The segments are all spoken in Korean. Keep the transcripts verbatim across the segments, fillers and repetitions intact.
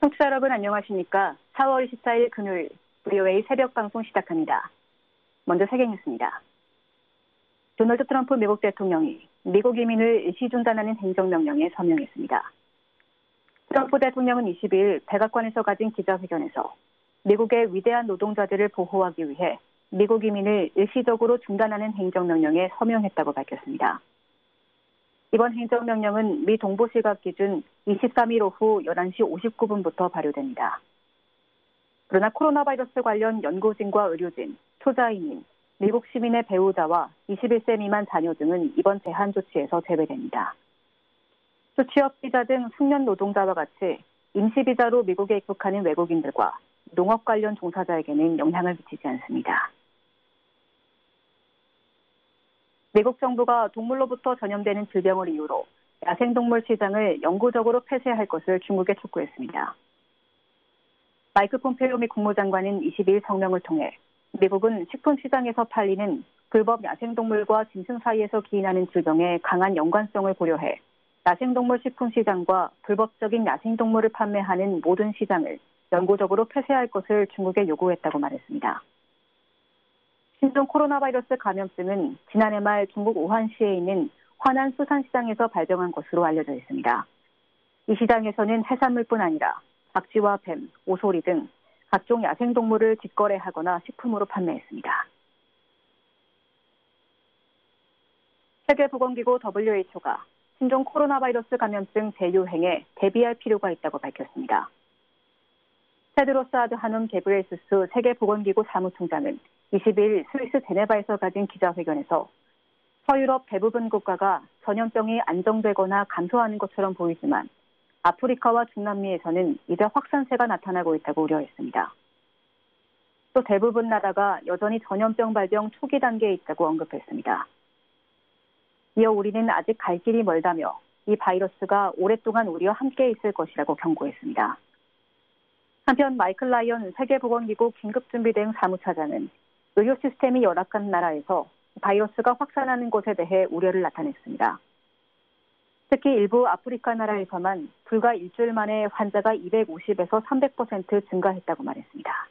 청취자 여러분 안녕하십니까? 사월 이십사일 금요일 브이오에이 새벽 방송 시작합니다. 먼저 세계 뉴스입니다. 도널드 트럼프 미국 대통령이 미국 이민을 일시 중단하는 행정명령에 서명했습니다. 트럼프 대통령은 이십이일 백악관에서 가진 기자회견에서 미국의 위대한 노동자들을 보호하기 위해 미국 이민을 일시적으로 중단하는 행정명령에 서명했다고 밝혔습니다. 이번 행정명령은 미 동부시각 기준 이십삼일 오후 열한시 오십구분부터 발효됩니다. 그러나 코로나 바이러스 관련 연구진과 의료진, 투자인인, 미국 시민의 배우자와 이십일세 미만 자녀 등은 이번 제한 조치에서 제외됩니다. 또 취업비자 등 숙련 노동자와 같이 임시비자로 미국에 입국하는 외국인들과 농업 관련 종사자에게는 영향을 미치지 않습니다. 미국 정부가 동물로부터 전염되는 질병을 이유로 야생동물 시장을 영구적으로 폐쇄할 것을 중국에 촉구했습니다. 마이크 폼페이오 미 국무장관은 이십이일 성명을 통해 미국은 식품 시장에서 팔리는 불법 야생동물과 짐승 사이에서 기인하는 질병의 강한 연관성을 고려해 야생동물 식품 시장과 불법적인 야생동물을 판매하는 모든 시장을 영구적으로 폐쇄할 것을 중국에 요구했다고 말했습니다. 신종 코로나 바이러스 감염증은 지난해 말 중국 우한시에 있는 화난 수산시장에서 발병한 것으로 알려져 있습니다. 이 시장에서는 해산물뿐 아니라 박쥐와 뱀, 오소리 등 각종 야생동물을 직거래하거나 식품으로 판매했습니다. 세계보건기구 더블유에이치오가 신종 코로나 바이러스 감염증 재유행에 대비할 필요가 있다고 밝혔습니다. 테드로스 아드하놈 게브리에수스 세계보건기구 사무총장은 이십일 스위스 제네바에서 가진 기자회견에서 서유럽 대부분 국가가 전염병이 안정되거나 감소하는 것처럼 보이지만 아프리카와 중남미에서는 이제 확산세가 나타나고 있다고 우려했습니다. 또 대부분 나라가 여전히 전염병 발병 초기 단계에 있다고 언급했습니다. 이어 우리는 아직 갈 길이 멀다며 이 바이러스가 오랫동안 우리와 함께 있을 것이라고 경고했습니다. 한편 마이클 라이언 세계보건기구 긴급준비대응 사무차장은 의료 시스템이 열악한 나라에서 바이러스가 확산하는 것에 대해 우려를 나타냈습니다. 특히 일부 아프리카 나라에서만 불과 일주일 만에 환자가 이백오십에서 삼백 퍼센트 증가했다고 말했습니다.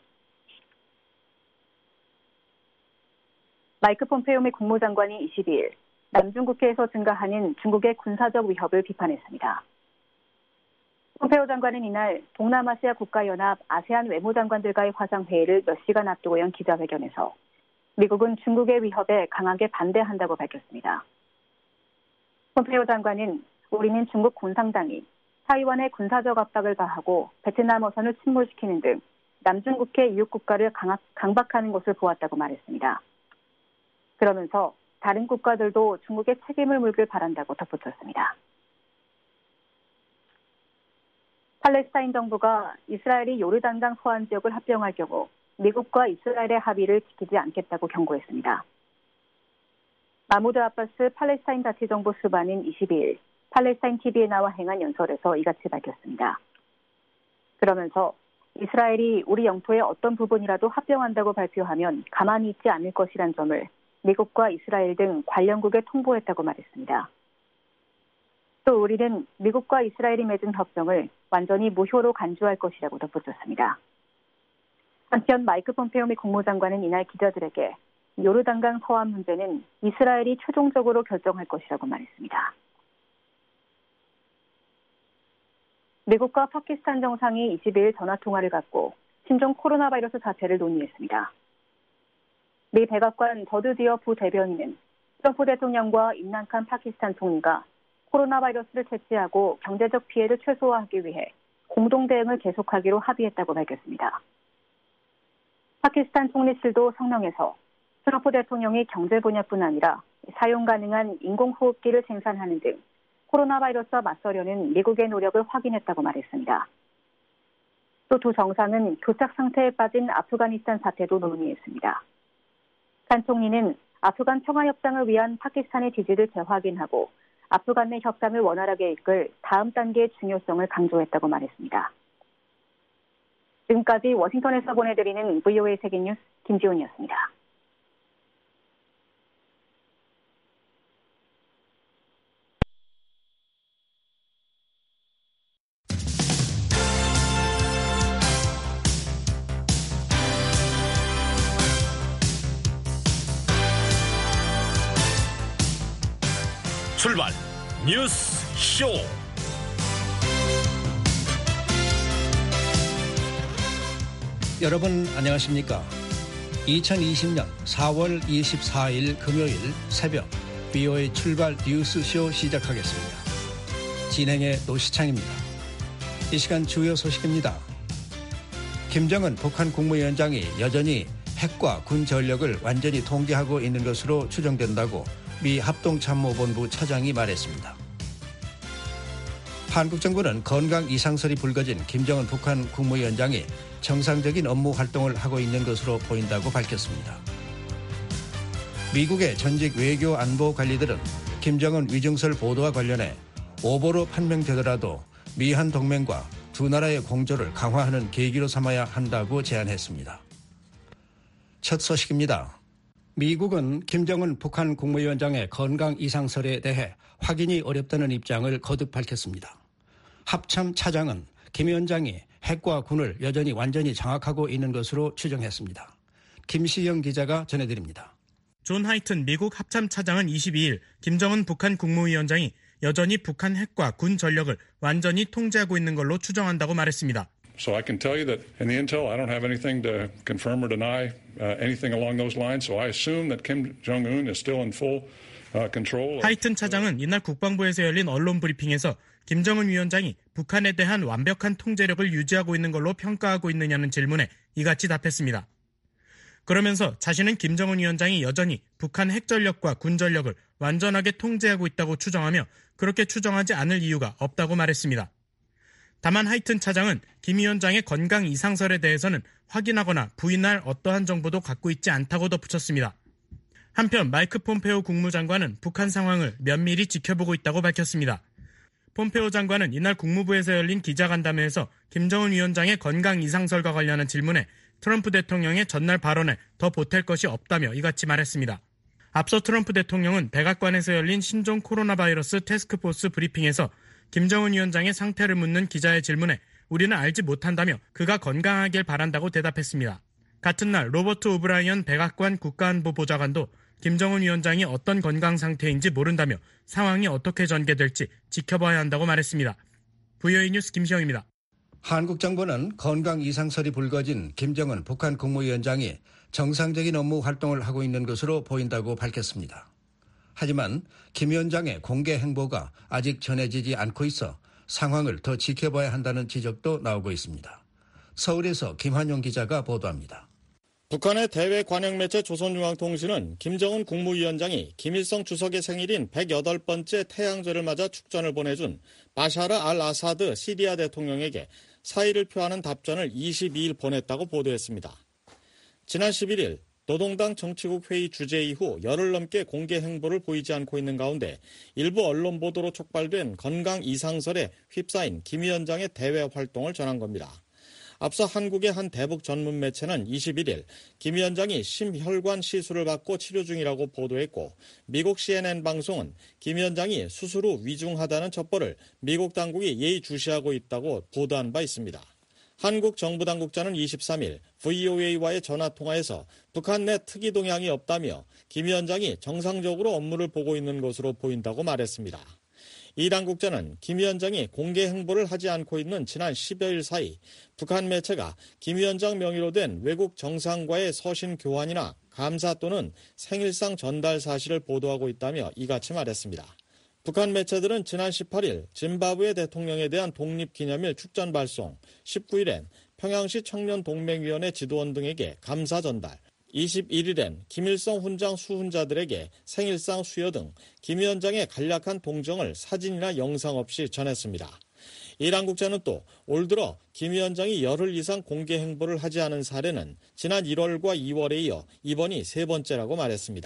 마이크 폼페이오 미 국무장관이 이십이일 남중국해에서 증가하는 중국의 군사적 위협을 비판했습니다. 폼페이오 장관은 이날 동남아시아 국가연합 아세안 외무장관들과의 화상회의를 몇 시간 앞두고 연 기자회견에서 미국은 중국의 위협에 강하게 반대한다고 밝혔습니다. 폼페이오 장관은 우리는 중국 공산당이 타이완에 군사적 압박을 가하고 베트남 어선을 침몰시키는 등 남중국해 이웃국가를 강박하는 것을 보았다고 말했습니다. 그러면서 다른 국가들도 중국의 책임을 물길 바란다고 덧붙였습니다. 팔레스타인 정부가 이스라엘이 요르단강 서안 지역을 합병할 경우 미국과 이스라엘의 합의를 지키지 않겠다고 경고했습니다. 마무드 아바스 팔레스타인 자치정부 수반은 이십이일 팔레스타인 티비에 나와 행한 연설에서 이같이 밝혔습니다. 그러면서 이스라엘이 우리 영토의 어떤 부분이라도 합병한다고 발표하면 가만히 있지 않을 것이란 점을 미국과 이스라엘 등 관련국에 통보했다고 말했습니다. 또 우리는 미국과 이스라엘이 맺은 협정을 완전히 무효로 간주할 것이라고 덧붙였습니다. 한편 마이크 폼페이오 미 국무장관은 이날 기자들에게 요르단강 서안 문제는 이스라엘이 최종적으로 결정할 것이라고 말했습니다. 미국과 파키스탄 정상이 이십일 전화통화를 갖고 신종 코로나 바이러스 자체를 논의했습니다. 미 백악관 더드 디어 부대변인은 트럼프 대통령과 임란칸 파키스탄 총리가 코로나 바이러스를 채취하고 경제적 피해를 최소화하기 위해 공동 대응을 계속하기로 합의했다고 밝혔습니다. 파키스탄 총리실도 성명에서 트럼프 대통령이 경제 분야뿐 아니라 사용 가능한 인공호흡기를 생산하는 등 코로나 바이러스와 맞서려는 미국의 노력을 확인했다고 말했습니다. 또 두 정상은 교착 상태에 빠진 아프가니스탄 사태도 논의했습니다. 칸 총리는 아프간 평화협상을 위한 파키스탄의 지지를 재확인하고 아프간 내 협상을 원활하게 이끌 다음 단계의 중요성을 강조했다고 말했습니다. 지금까지 워싱턴에서 보내드리는 브이오에이 세계뉴스 김지훈이었습니다. 출발 뉴스 쇼. 여러분 안녕하십니까? 이천이십년 사월 이십사일 금요일 새벽 비오에이 출발 뉴스쇼 시작하겠습니다. 진행의 노시창입니다. 이 시간 주요 소식입니다. 김정은 북한 국무위원장이 여전히 핵과 군 전력을 완전히 통제하고 있는 것으로 추정된다고 미 합동참모본부 차장이 말했습니다. 한국 정부는 건강 이상설이 불거진 김정은 북한 국무위원장이 정상적인 업무 활동을 하고 있는 것으로 보인다고 밝혔습니다. 미국의 전직 외교 안보 관리들은 김정은 위증설 보도와 관련해 오보로 판명되더라도 미한 동맹과 두 나라의 공조를 강화하는 계기로 삼아야 한다고 제안했습니다. 첫 소식입니다. 미국은 김정은 북한 국무위원장의 건강 이상설에 대해 확인이 어렵다는 입장을 거듭 밝혔습니다. 합참 차장은 김 위원장이 핵과 군을 여전히 완전히 장악하고 있는 것으로 추정했습니다. 김시영 기자가 전해드립니다. 존 하이튼 미국 합참 차장은 이십이일 김정은 북한 국무위원장이 여전히 북한 핵과 군 전력을 완전히 통제하고 있는 걸로 추정한다고 말했습니다. So I can tell you that in the intel, I don't have anything to confirm or deny uh, anything along those lines. So I assume that Kim Jong-un is still in full uh, control. 하이튼 차장은 이날 국방부에서 열린 언론 브리핑에서 김정은 위원장이 북한에 대한 완벽한 통제력을 유지하고 있는 걸로 평가하고 있느냐는 질문에 이같이 답했습니다. 그러면서 자신은 김정은 위원장이 여전히 북한 핵전력과 군전력을 완전하게 통제하고 있다고 추정하며 그렇게 추정하지 않을 이유가 없다고 말했습니다. 다만 하이튼 차장은 김 위원장의 건강 이상설에 대해서는 확인하거나 부인할 어떠한 정보도 갖고 있지 않다고 덧붙였습니다. 한편 마이크 폼페오 국무장관은 북한 상황을 면밀히 지켜보고 있다고 밝혔습니다. 폼페오 장관은 이날 국무부에서 열린 기자간담회에서 김정은 위원장의 건강 이상설과 관련한 질문에 트럼프 대통령의 전날 발언에 더 보탤 것이 없다며 이같이 말했습니다. 앞서 트럼프 대통령은 백악관에서 열린 신종 코로나 바이러스 태스크포스 브리핑에서 김정은 위원장의 상태를 묻는 기자의 질문에 우리는 알지 못한다며 그가 건강하길 바란다고 대답했습니다. 같은 날 로버트 오브라이언 백악관 국가안보 보좌관도 김정은 위원장이 어떤 건강 상태인지 모른다며 상황이 어떻게 전개될지 지켜봐야 한다고 말했습니다. 브이오에이 뉴스 김시영입니다. 한국 정부는 건강 이상설이 불거진 김정은 북한 국무위원장이 정상적인 업무 활동을 하고 있는 것으로 보인다고 밝혔습니다. 하지만 김 위원장의 공개 행보가 아직 전해지지 않고 있어 상황을 더 지켜봐야 한다는 지적도 나오고 있습니다. 서울에서 김환용 기자가 보도합니다. 북한의 대외 관영 매체 조선중앙통신은 김정은 국무위원장이 김일성 주석의 생일인 백여덟 번째 태양절을 맞아 축전을 보내준 바샤르 알 아사드 시리아 대통령에게 사의를 표하는 답전을 이십이일 보냈다고 보도했습니다. 지난 십일일 노동당 정치국 회의 주재 이후 열흘 넘게 공개 행보를 보이지 않고 있는 가운데 일부 언론 보도로 촉발된 건강 이상설에 휩싸인 김 위원장의 대외 활동을 전한 겁니다. 앞서 한국의 한 대북 전문 매체는 이십일일 김 위원장이 심혈관 시술을 받고 치료 중이라고 보도했고 미국 씨엔엔 방송은 김 위원장이 수술 후 위중하다는 첩보를 미국 당국이 예의주시하고 있다고 보도한 바 있습니다. 한국 정부 당국자는 이십삼일 브이오에이와의 전화통화에서 북한 내 특이 동향이 없다며 김 위원장이 정상적으로 업무를 보고 있는 것으로 보인다고 말했습니다. 이 당국자는 김 위원장이 공개 행보를 하지 않고 있는 지난 십여일 사이 북한 매체가 김 위원장 명의로 된 외국 정상과의 서신 교환이나 감사 또는 생일상 전달 사실을 보도하고 있다며 이같이 말했습니다. 북한 매체들은 지난 십팔일 짐바브웨 대통령에 대한 독립기념일 축전 발송, 십구일엔 평양시 청년동맹위원회 지도원 등에게 감사 전달, 이십일일엔 김일성 훈장 수훈자들에게 생일상 수여 등 김 위원장의 간략한 동정을 사진이나 영상 없이 전했습니다. 이 당국자는 또 올 들어 김 위원장이 열흘 이상 공개 행보를 하지 않은 사례는 지난 일월과 이월에 이어 이번이 세 번째라고 말했습니다.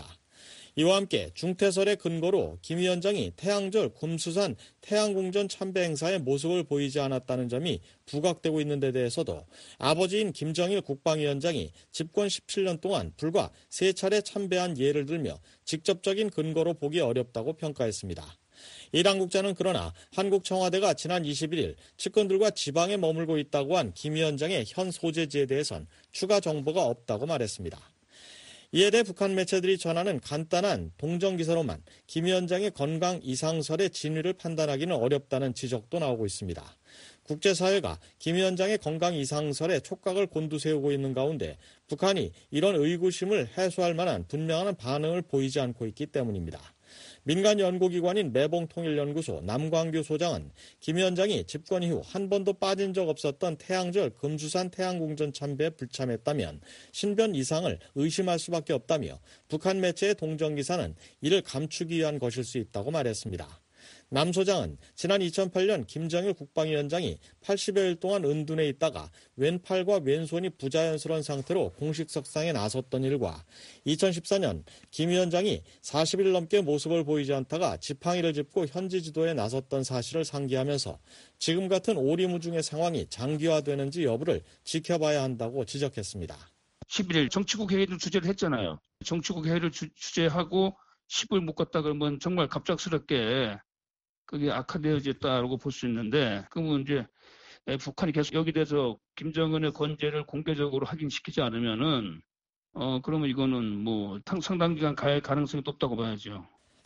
이와 함께 중태설의 근거로 김 위원장이 태양절 굼수산 태양궁전 참배 행사에 모습을 보이지 않았다는 점이 부각되고 있는 데 대해서도 아버지인 김정일 국방위원장이 집권 십칠년 동안 불과 세 차례 참배한 예를 들며 직접적인 근거로 보기 어렵다고 평가했습니다. 이 당국자는 그러나 한국 청와대가 지난 이십일일 측근들과 지방에 머물고 있다고 한 김 위원장의 현 소재지에 대해선 추가 정보가 없다고 말했습니다. 이에 대해 북한 매체들이 전하는 간단한 동정기사로만 김 위원장의 건강 이상설의 진위를 판단하기는 어렵다는 지적도 나오고 있습니다. 국제사회가 김 위원장의 건강 이상설에 촉각을 곤두세우고 있는 가운데 북한이 이런 의구심을 해소할 만한 분명한 반응을 보이지 않고 있기 때문입니다. 민간 연구기관인 매봉통일연구소 남광규 소장은 김 위원장이 집권 이후 한 번도 빠진 적 없었던 태양절 금수산 태양궁전 참배에 불참했다면 신변 이상을 의심할 수밖에 없다며 북한 매체의 동정기사는 이를 감추기 위한 것일 수 있다고 말했습니다. 남 소장은 지난 이천팔 년 김정일 국방위원장이 팔십여일 동안 은둔해 있다가 왼팔과 왼손이 부자연스러운 상태로 공식 석상에 나섰던 일과 이천십사 년 김 위원장이 사십 일 넘게 모습을 보이지 않다가 지팡이를 짚고 현지 지도에 나섰던 사실을 상기하면서 지금 같은 오리무중의 상황이 장기화되는지 여부를 지켜봐야 한다고 지적했습니다. 십일 일 정치국 회의를 주재를 했잖아요. 정치국 회의를 주, 주재하고 십 일 못 갔다 그러면 정말 갑작스럽게 그게 악화되어졌다라고 볼 수 있는데, 그러면 이제 북한이 계속 여기 대해서 김정은의 건재를 공개적으로 확인시키지 않으면은, 어, 그러면 이거는 뭐 상당 기간 갈 가능성이 높다고 봐야죠.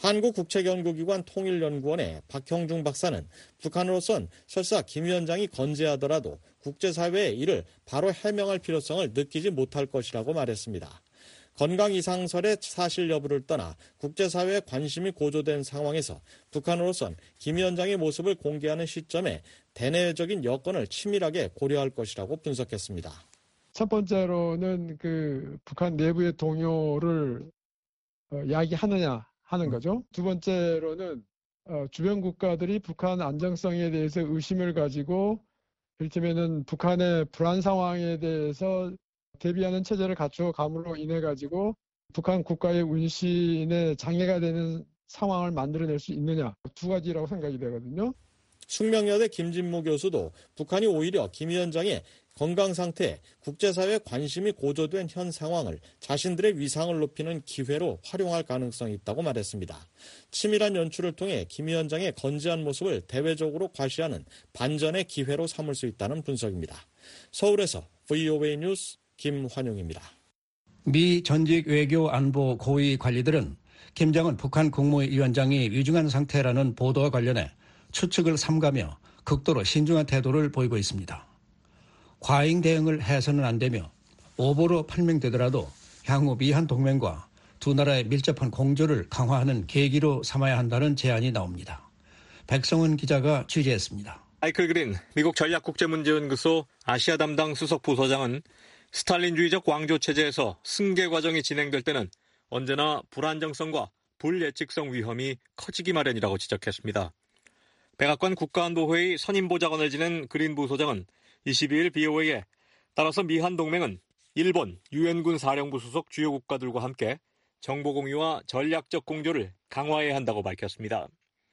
한국국책연구기관 통일연구원의 박형중 박사는 북한으로선 설사 김 위원장이 건재하더라도 국제사회에 이를 바로 해명할 필요성을 느끼지 못할 것이라고 말했습니다. 건강 이상설의 사실 여부를 떠나 국제사회의 관심이 고조된 상황에서 북한으로선 김 위원장의 모습을 공개하는 시점에 대내적인 여건을 치밀하게 고려할 것이라고 분석했습니다. 첫 번째로는 그 북한 내부의 동요를 어, 야기하느냐 하는 거죠. 두 번째로는 어, 주변 국가들이 북한 안정성에 대해서 의심을 가지고 이를테면은 북한의 불안 상황에 대해서 대비하는 체제를 갖추어 감으로 인해 가지고 북한 국가의 운신에 장애가 되는 상황을 만들어낼 수 있느냐, 두 가지라고 생각이 되거든요. 숙명여대 김진무 교수도 북한이 오히려 김 위원장의 건강 상태에 국제사회의 관심이 고조된 현 상황을 자신들의 위상을 높이는 기회로 활용할 가능성이 있다고 말했습니다. 치밀한 연출을 통해 김 위원장의 건재한 모습을 대외적으로 과시하는 반전의 기회로 삼을 수 있다는 분석입니다. 서울에서 브이오에이 뉴스 김환용입니다. 미 전직 외교 안보 고위 관리들은 김정은 북한 국무위원장이 위중한 상태라는 보도와 관련해 추측을 삼가며 극도로 신중한 태도를 보이고 있습니다. 과잉 대응을 해서는 안 되며 오보로 판명되더라도 향후 미한 동맹과 두 나라의 밀접한 공조를 강화하는 계기로 삼아야 한다는 제안이 나옵니다. 백성은 기자가 취재했습니다. 마이클 그린 미국 전략국제문제연구소 아시아 담당 수석 부소장은 스탈린주의적 왕조 체제에서 승계 과정이 진행될 때는 언제나 불안정성과 불예측성 위험이 커지기 마련이라고 지적했습니다. 백악관 국가안보회의 선임보좌관을 지낸 그린 부소장은 이십이일 비오에이에 따라서 미한 동맹은 일본 유엔군 사령부 소속 주요 국가들과 함께 정보 공유와 전략적 공조를 강화해야 한다고 밝혔습니다.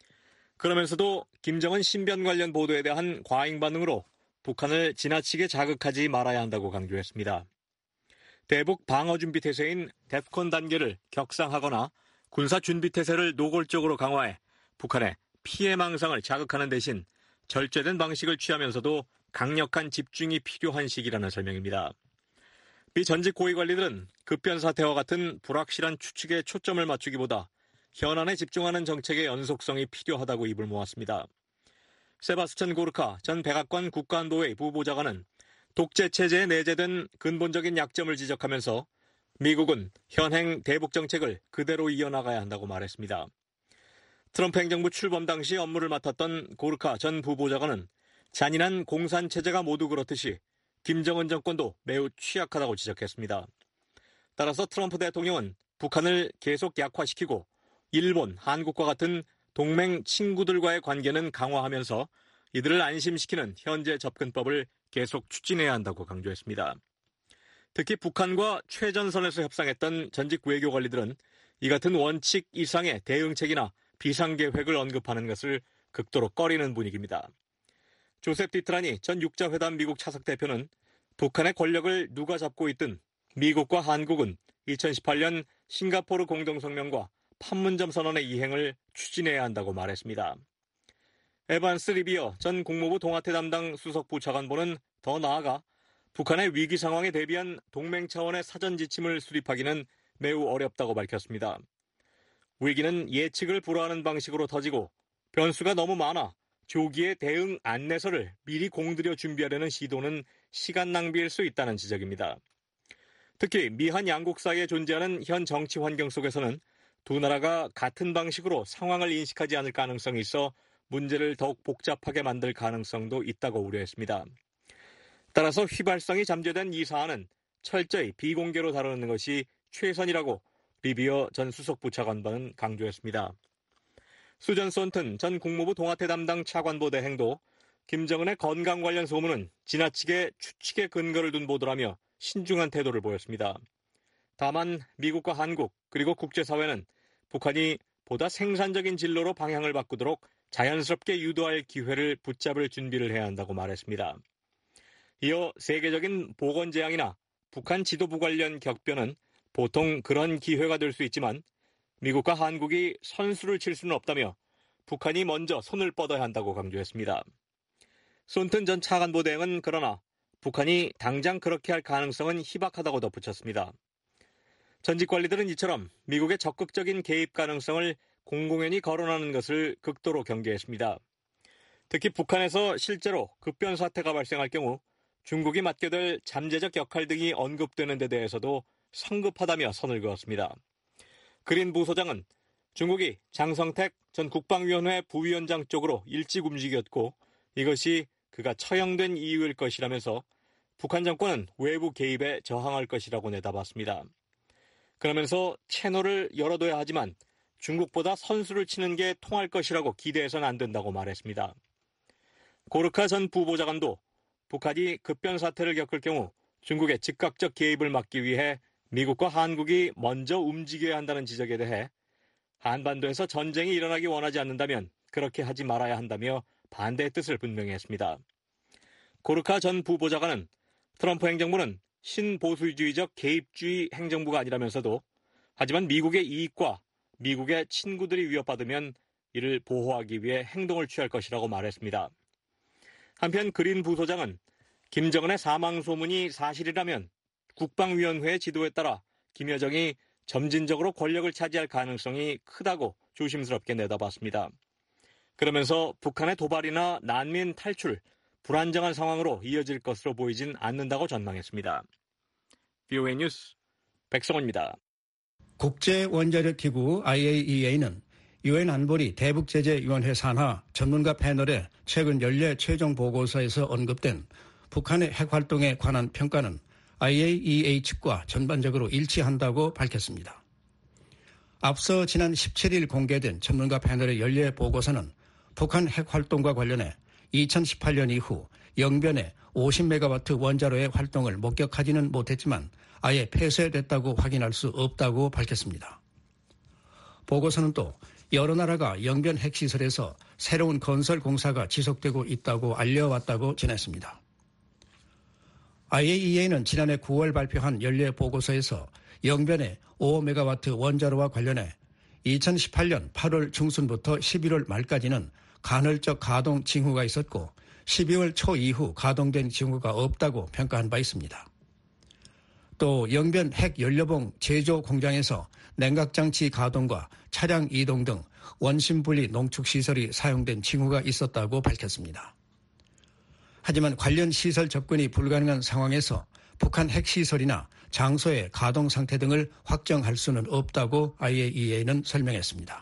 그러면서도 김정은 신변 관련 보도에 대한 과잉 반응으로 북한을 지나치게 자극하지 말아야 한다고 강조했습니다. 대북 방어준비 태세인 데프콘 단계를 격상하거나 군사준비 태세를 노골적으로 강화해 북한의 피해망상을 자극하는 대신 절제된 방식을 취하면서도 강력한 집중이 필요한 시기라는 설명입니다. 미 전직 고위 관리들은 급변 사태와 같은 불확실한 추측에 초점을 맞추기보다 현안에 집중하는 정책의 연속성이 필요하다고 입을 모았습니다. 세바스찬 고르카 전 백악관 국가안보회의 부보좌관은 독재 체제에 내재된 근본적인 약점을 지적하면서 미국은 현행 대북 정책을 그대로 이어나가야 한다고 말했습니다. 트럼프 행정부 출범 당시 업무를 맡았던 고르카 전 부보좌관은 잔인한 공산 체제가 모두 그렇듯이 김정은 정권도 매우 취약하다고 지적했습니다. 따라서 트럼프 대통령은 북한을 계속 약화시키고 일본, 한국과 같은 동맹 친구들과의 관계는 강화하면서 이들을 안심시키는 현재 접근법을 계속 추진해야 한다고 강조했습니다. 특히 북한과 최전선에서 협상했던 전직 외교 관리들은 이 같은 원칙 이상의 대응책이나 비상계획을 언급하는 것을 극도로 꺼리는 분위기입니다. 조셉 디트라니 전 육자회담 미국 차석 대표는 북한의 권력을 누가 잡고 있든 미국과 한국은 이천십팔 년 싱가포르 공동성명과 판문점 선언의 이행을 추진해야 한다고 말했습니다. 에반스 리비어 전 국무부 동아태 담당 수석부 차관보는 더 나아가 북한의 위기 상황에 대비한 동맹 차원의 사전 지침을 수립하기는 매우 어렵다고 밝혔습니다. 위기는 예측을 불허하는 방식으로 터지고 변수가 너무 많아 조기에 대응 안내서를 미리 공들여 준비하려는 시도는 시간 낭비일 수 있다는 지적입니다. 특히 미한 양국 사이에 존재하는 현 정치 환경 속에서는 두 나라가 같은 방식으로 상황을 인식하지 않을 가능성이 있어 문제를 더욱 복잡하게 만들 가능성도 있다고 우려했습니다. 따라서 휘발성이 잠재된 이 사안은 철저히 비공개로 다루는 것이 최선이라고 리비어 전 수석부 차관보는 강조했습니다. 수전 손튼 전 국무부 동아태 담당 차관보 대행도 김정은의 건강 관련 소문은 지나치게 추측에 근거를 둔 보도라며 신중한 태도를 보였습니다. 다만 미국과 한국 그리고 국제사회는 북한이 보다 생산적인 진로로 방향을 바꾸도록 자연스럽게 유도할 기회를 붙잡을 준비를 해야 한다고 말했습니다. 이어 세계적인 보건 재앙이나 북한 지도부 관련 격변은 보통 그런 기회가 될 수 있지만 미국과 한국이 선수를 칠 수는 없다며 북한이 먼저 손을 뻗어야 한다고 강조했습니다. 손튼 전 차관보 대행은 그러나 북한이 당장 그렇게 할 가능성은 희박하다고 덧붙였습니다. 전직 관리들은 이처럼 미국의 적극적인 개입 가능성을 공공연히 거론하는 것을 극도로 경계했습니다. 특히 북한에서 실제로 급변 사태가 발생할 경우 중국이 맡게 될 잠재적 역할 등이 언급되는 데 대해서도 성급하다며 선을 그었습니다. 그린 부소장은 중국이 장성택 전 국방위원회 부위원장 쪽으로 일찍 움직였고 이것이 그가 처형된 이유일 것이라면서 북한 정권은 외부 개입에 저항할 것이라고 내다봤습니다. 그러면서 채널을 열어둬야 하지만 중국보다 선수를 치는 게 통할 것이라고 기대해서는 안 된다고 말했습니다. 고르카 전 부보좌관도 북한이 급변 사태를 겪을 경우 중국의 즉각적 개입을 막기 위해 미국과 한국이 먼저 움직여야 한다는 지적에 대해 한반도에서 전쟁이 일어나기 원하지 않는다면 그렇게 하지 말아야 한다며 반대의 뜻을 분명히 했습니다. 고르카 전 부보좌관은 트럼프 행정부는 신보수주의적 개입주의 행정부가 아니라면서도 하지만 미국의 이익과 미국의 친구들이 위협받으면 이를 보호하기 위해 행동을 취할 것이라고 말했습니다. 한편 그린 부소장은 김정은의 사망 소문이 사실이라면 국방위원회의 지도에 따라 김여정이 점진적으로 권력을 차지할 가능성이 크다고 조심스럽게 내다봤습니다. 그러면서 북한의 도발이나 난민 탈출, 불안정한 상황으로 이어질 것으로 보이진 않는다고 전망했습니다. 브이오에이 뉴스 백성원입니다. 국제원자력기구 아이에이이에이는 유엔 안보리 대북제재위원회 산하 전문가 패널의 최근 연례 최종 보고서에서 언급된 북한의 핵활동에 관한 평가는 아이에이이에이 측과 전반적으로 일치한다고 밝혔습니다. 앞서 지난 십칠 일 공개된 전문가 패널의 연례 보고서는 북한 핵활동과 관련해 이천십팔 년 이후 영변에 오십 메가와트 원자로의 활동을 목격하지는 못했지만 아예 폐쇄됐다고 확인할 수 없다고 밝혔습니다. 보고서는 또 여러 나라가 영변 핵시설에서 새로운 건설 공사가 지속되고 있다고 알려왔다고 전했습니다. 아이에이이에이는 지난해 구월 발표한 연례 보고서에서 영변의 오 메가와트 원자로와 관련해 이천십팔 년 팔월 중순부터 십일월 말까지는 간헐적 가동 징후가 있었고 십이월 초 이후 가동된 징후가 없다고 평가한 바 있습니다. 또 영변 핵연료봉 제조 공장에서 냉각장치 가동과 차량 이동 등 원심분리 농축시설이 사용된 징후가 있었다고 밝혔습니다. 하지만 관련 시설 접근이 불가능한 상황에서 북한 핵시설이나 장소의 가동 상태 등을 확정할 수는 없다고 아이에이이에이는 설명했습니다.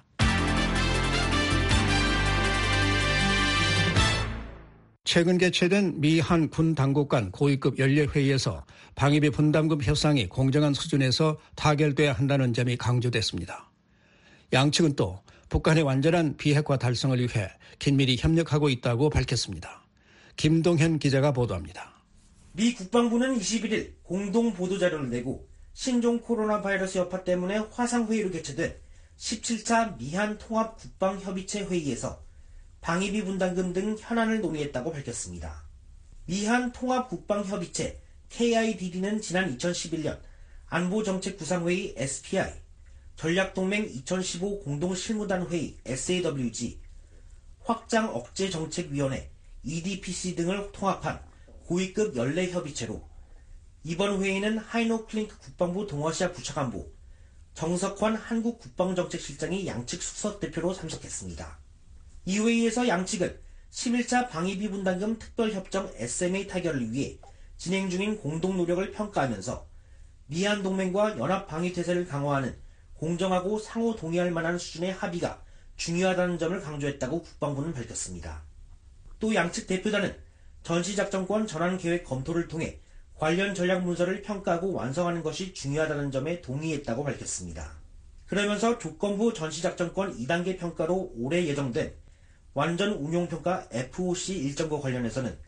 최근 개최된 미한 군 당국 간 고위급 연례회의에서 방위비 분담금 협상이 공정한 수준에서 타결돼야 한다는 점이 강조됐습니다. 양측은 또 북한의 완전한 비핵화 달성을 위해 긴밀히 협력하고 있다고 밝혔습니다. 김동현 기자가 보도합니다. 미 국방부는 이십일 일 공동 보도자료를 내고 신종 코로나 바이러스 여파 때문에 화상회의로 개최된 십칠 차 미한 통합 국방협의체 회의에서 방위비 분담금 등 현안을 논의했다고 밝혔습니다. 미한 통합 국방협의체 케이아이디디는 지난 이천십일 년 안보정책구상회의 에스피아이, 전략동맹 이천십오 공동실무단 회의 에스에이더블유지, 확장억제정책위원회 이디피씨 등을 통합한 고위급 연례협의체로 이번 회의는 하이노 클링크 국방부 동아시아 부차관보, 정석환 한국국방정책실장이 양측 수석대표로 참석했습니다. 이 회의에서 양측은 십일 차 방위비 분담금 특별협정 에스엠에이 타결을 위해 진행 중인 공동노력을 평가하면서 미한 동맹과 연합 방위태세를 강화하는 공정하고 상호 동의할 만한 수준의 합의가 중요하다는 점을 강조했다고 국방부는 밝혔습니다. 또 양측 대표단은 전시작전권 전환 계획 검토를 통해 관련 전략 문서를 평가하고 완성하는 것이 중요하다는 점에 동의했다고 밝혔습니다. 그러면서 조건부 전시작전권 이 단계 평가로 올해 예정된 완전 운용평가 에프오씨 일정과 관련해서는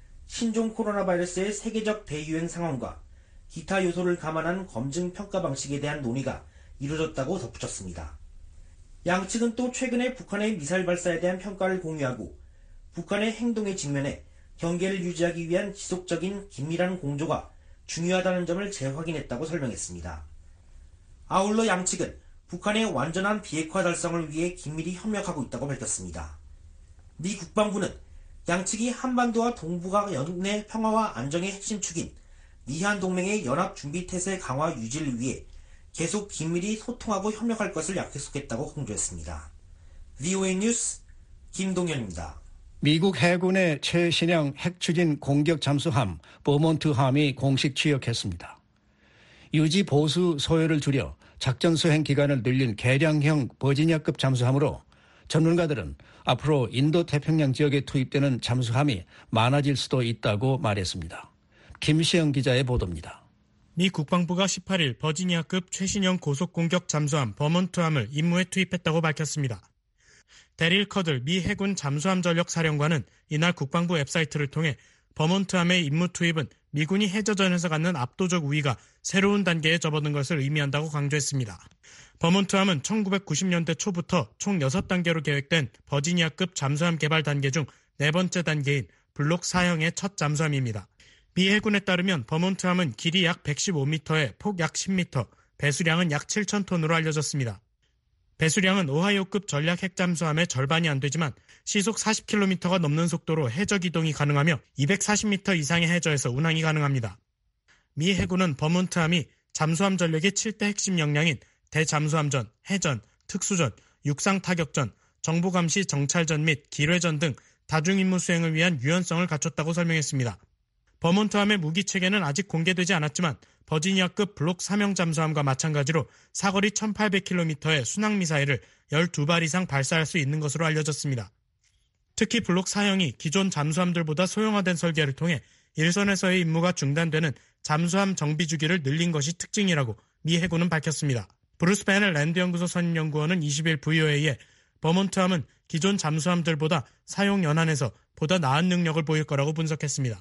신종 코로나 바이러스의 세계적 대유행 상황과 기타 요소를 감안한 검증 평가 방식에 대한 논의가 이루어졌다고 덧붙였습니다. 양측은 또 최근에 북한의 미사일 발사에 대한 평가를 공유하고 북한의 행동에 직면해 경계를 유지하기 위한 지속적인 긴밀한 공조가 중요하다는 점을 재확인했다고 설명했습니다. 아울러 양측은 북한의 완전한 비핵화 달성을 위해 긴밀히 협력하고 있다고 밝혔습니다. 미 국방부는 양측이 한반도와 동북아 연내 평화와 안정의 핵심 축인 미한 동맹의 연합 준비 태세 강화 유지를 위해 계속 긴밀히 소통하고 협력할 것을 약속했다고 강조했습니다. 브이오에이 뉴스 김동현입니다. 미국 해군의 최신형 핵추진 공격 잠수함 버몬트함이 공식 취역했습니다. 유지 보수 소요를 줄여 작전 수행 기간을 늘린 개량형 버지니아급 잠수함으로 전문가들은 앞으로 인도 태평양 지역에 투입되는 잠수함이 많아질 수도 있다고 말했습니다. 김시영 기자의 보도입니다. 미 국방부가 십팔 일 버지니아급 최신형 고속공격 잠수함 버몬트함을 임무에 투입했다고 밝혔습니다. 데릴 커들 미 해군 잠수함 전력 사령관은 이날 국방부 웹사이트를 통해 버몬트함의 임무 투입은 미군이 해저전에서 갖는 압도적 우위가 새로운 단계에 접어든 것을 의미한다고 강조했습니다. 버몬트함은 천구백구십 년대 초부터 총 여섯 단계로 계획된 버지니아급 잠수함 개발 단계 중 네 번째 단계인 블록 사형의 첫 잠수함입니다. 미 해군에 따르면 버몬트함은 길이 약 백십오 미터에 폭 약 십 미터, 배수량은 약 칠천 톤으로 알려졌습니다. 배수량은 오하이오급 전략 핵잠수함의 절반이 안 되지만 시속 사십 킬로미터가 넘는 속도로 해저 기동이 가능하며 이백사십 미터 이상의 해저에서 운항이 가능합니다. 미 해군은 버몬트함이 잠수함 전력의 칠 대 핵심 역량인 대잠수함전, 해전, 특수전, 육상타격전, 정보감시 정찰전 및 기뢰전 등 다중임무 수행을 위한 유연성을 갖췄다고 설명했습니다. 버몬트함의 무기체계는 아직 공개되지 않았지만 버지니아급 블록 사형 잠수함과 마찬가지로 사거리 천팔백 킬로미터의 순항미사일을 열두 발 이상 발사할 수 있는 것으로 알려졌습니다. 특히 블록 사형이 기존 잠수함들보다 소형화된 설계를 통해 일선에서의 임무가 중단되는 잠수함 정비 주기를 늘린 것이 특징이라고 미 해군은 밝혔습니다. 브루스 베넬 랜드연구소 선임연구원은 이십 일 브이오에이에 버몬트함은 기존 잠수함들보다 사용 연한에서 보다 나은 능력을 보일 거라고 분석했습니다.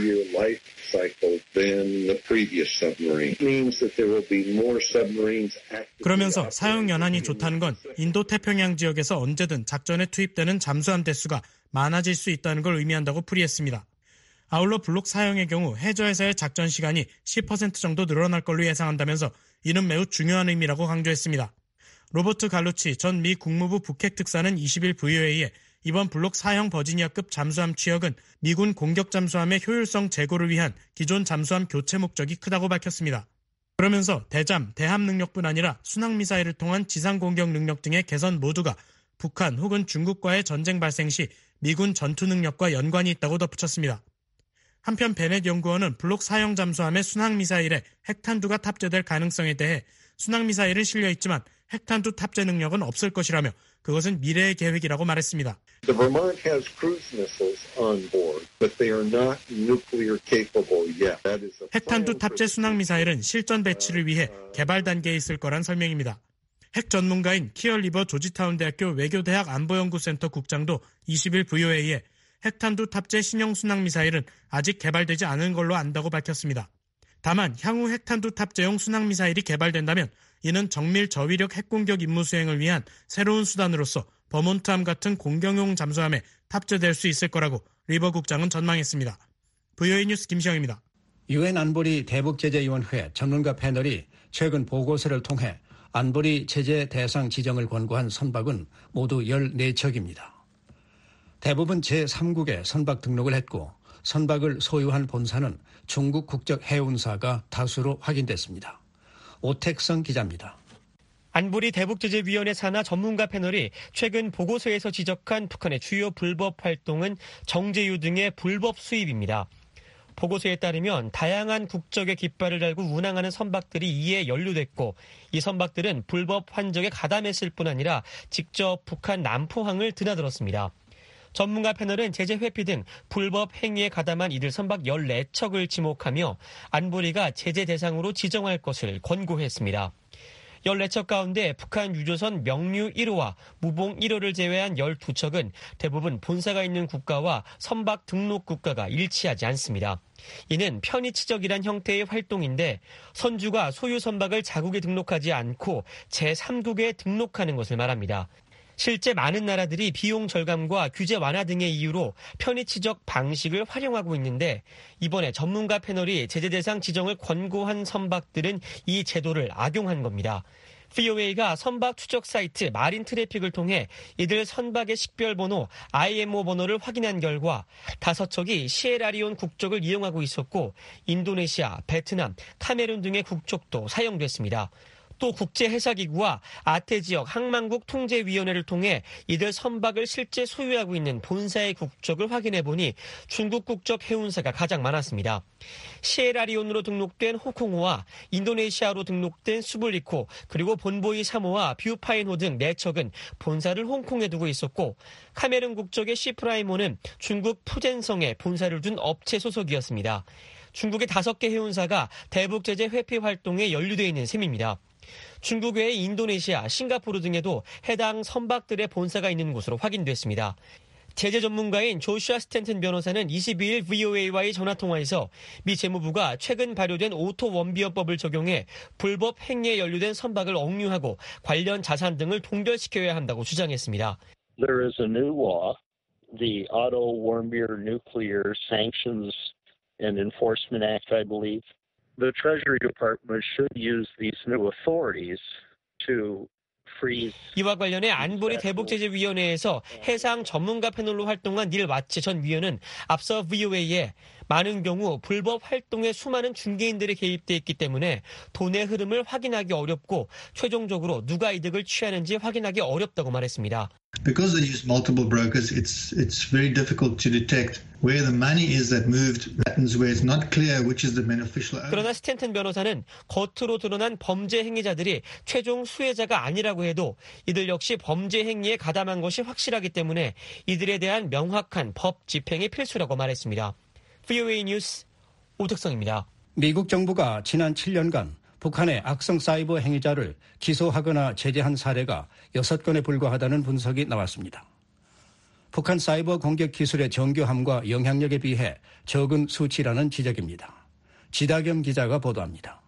그러면서 사용 연한이 좋다는 건 인도 태평양 지역에서 언제든 작전에 투입되는 잠수함 대수가 많아질 수 있다는 걸 의미한다고 풀이했습니다. 아울러 블록 사형의 경우 해저에서의 작전 시간이 십 퍼센트 정도 늘어날 걸로 예상한다면서 이는 매우 중요한 의미라고 강조했습니다. 로버트 갈루치 전 미 국무부 북핵 특사는 이십 일 브이오에이에 이번 블록 사형 버지니아급 잠수함 취역은 미군 공격 잠수함의 효율성 제고를 위한 기존 잠수함 교체 목적이 크다고 밝혔습니다. 그러면서 대잠, 대함 능력뿐 아니라 순항미사일을 통한 지상 공격 능력 등의 개선 모두가 북한 혹은 중국과의 전쟁 발생 시 미군 전투 능력과 연관이 있다고 덧붙였습니다. 한편 베넷 연구원은 블록 사형 잠수함의 순항미사일에 핵탄두가 탑재될 가능성에 대해 순항미사일은 실려있지만 핵탄두 탑재 능력은 없을 것이라며 그것은 미래의 계획이라고 말했습니다. The Vermont has cruise missiles on board, but they are not nuclear capable yet. That is a 핵탄두 탑재 순항미사일은 실전 배치를 위해 개발 단계에 있을 거란 설명입니다. 핵 전문가인 키얼리버 조지타운 대학교 외교대학 안보연구센터 국장도 이십 일 브이오에이에 핵탄두 탑재 신형 순항미사일은 아직 개발되지 않은 걸로 안다고 밝혔습니다. 다만 향후 핵탄두 탑재용 순항미사일이 개발된다면 이는 정밀 저위력 핵공격 임무 수행을 위한 새로운 수단으로서 버몬트함 같은 공격용 잠수함에 탑재될 수 있을 거라고 리버 국장은 전망했습니다. 브이오에이 뉴스 김시영입니다. 유엔 안보리 대북제재위원회 전문가 패널이 최근 보고서를 통해 안보리 제재 대상 지정을 권고한 선박은 모두 열네 척입니다. 대부분 제삼국에 선박 등록을 했고 선박을 소유한 본사는 중국 국적 해운사가 다수로 확인됐습니다. 오택성 기자입니다. 안보리 대북제재위원회 산하 전문가 패널이 최근 보고서에서 지적한 북한의 주요 불법 활동은 정제유 등의 불법 수입입니다. 보고서에 따르면 다양한 국적의 깃발을 달고 운항하는 선박들이 이에 연루됐고 이 선박들은 불법 환적에 가담했을 뿐 아니라 직접 북한 남포항을 드나들었습니다. 전문가 패널은 제재 회피 등 불법 행위에 가담한 이들 선박 열네 척을 지목하며 안보리가 제재 대상으로 지정할 것을 권고했습니다. 열네 척 가운데 북한 유조선 명류 일 호와 무봉 일 호를 제외한 열두 척은 대부분 본사가 있는 국가와 선박 등록 국가가 일치하지 않습니다. 이는 편의치적이란 형태의 활동인데 선주가 소유 선박을 자국에 등록하지 않고 제삼국에 등록하는 것을 말합니다. 실제 많은 나라들이 비용 절감과 규제 완화 등의 이유로 편의치적 방식을 활용하고 있는데 이번에 전문가 패널이 제재 대상 지정을 권고한 선박들은 이 제도를 악용한 겁니다. 브이오에이가 선박 추적 사이트 마린 트래픽을 통해 이들 선박의 식별번호 아이엠오 번호를 확인한 결과 다섯 척이 시에라리온 국적을 이용하고 있었고 인도네시아, 베트남, 카메룬 등의 국적도 사용됐습니다. 또 국제해사기구와 아태지역 항만국 통제위원회를 통해 이들 선박을 실제 소유하고 있는 본사의 국적을 확인해보니 중국 국적 해운사가 가장 많았습니다. 시에라리온으로 등록된 호콩호와 인도네시아로 등록된 수블리코 그리고 본보이 사모와 뷰파인호 등 네 척은 본사를 홍콩에 두고 있었고 카메룬 국적의 시프라이모는 중국 푸젠성에 본사를 둔 업체 소속이었습니다. 중국의 다섯 개 해운사가 대북제재 회피 활동에 연루되어 있는 셈입니다. 중국 외의 인도네시아, 싱가포르 등에도 해당 선박들의 본사가 있는 곳으로 확인됐습니다. 제재 전문가인 조슈아 스탠튼 변호사는 이십이일 브이오에이와의 전화통화에서 미 재무부가 최근 발효된 오토 원비어법을 적용해 불법 행위에 연루된 선박을 억류하고 관련 자산 등을 동결시켜야 한다고 주장했습니다. There is a new law, the Otto Warmbier Nuclear Sanctions and Enforcement Act, I believe. The Treasury Department should use these new authorities to freeze. 이와 관련해 안보리 대북제재위원회에서 해상 전문가 패널로 활동한 닐 와츠 전 위원은 앞서 브이오에이에 많은 경우 불법 활동에 수많은 중개인들이 개입돼 있기 때문에 돈의 흐름을 확인하기 어렵고 최종적으로 누가 이득을 취하는지 확인하기 어렵다고 말했습니다. Because they use multiple brokers, it's it's very difficult to detect where the money is that moved, patterns where it's not clear which is the beneficial owner. 그러나 스탠튼 변호사는 겉으로 드러난 범죄 행위자들이 최종 수혜자가 아니라고 해도 이들 역시 범죄 행위에 가담한 것이 확실하기 때문에 이들에 대한 명확한 법 집행이 필수라고 말했습니다. 브이오에이 뉴스 오택성입니다. 미국 정부가 지난 칠 년간 북한의 악성 사이버 행위자를 기소하거나 제재한 사례가 여섯 건에 불과하다는 분석이 나왔습니다. 북한 사이버 공격 기술의 정교함과 영향력에 비해 적은 수치라는 지적입니다. 지다겸 기자가 보도합니다.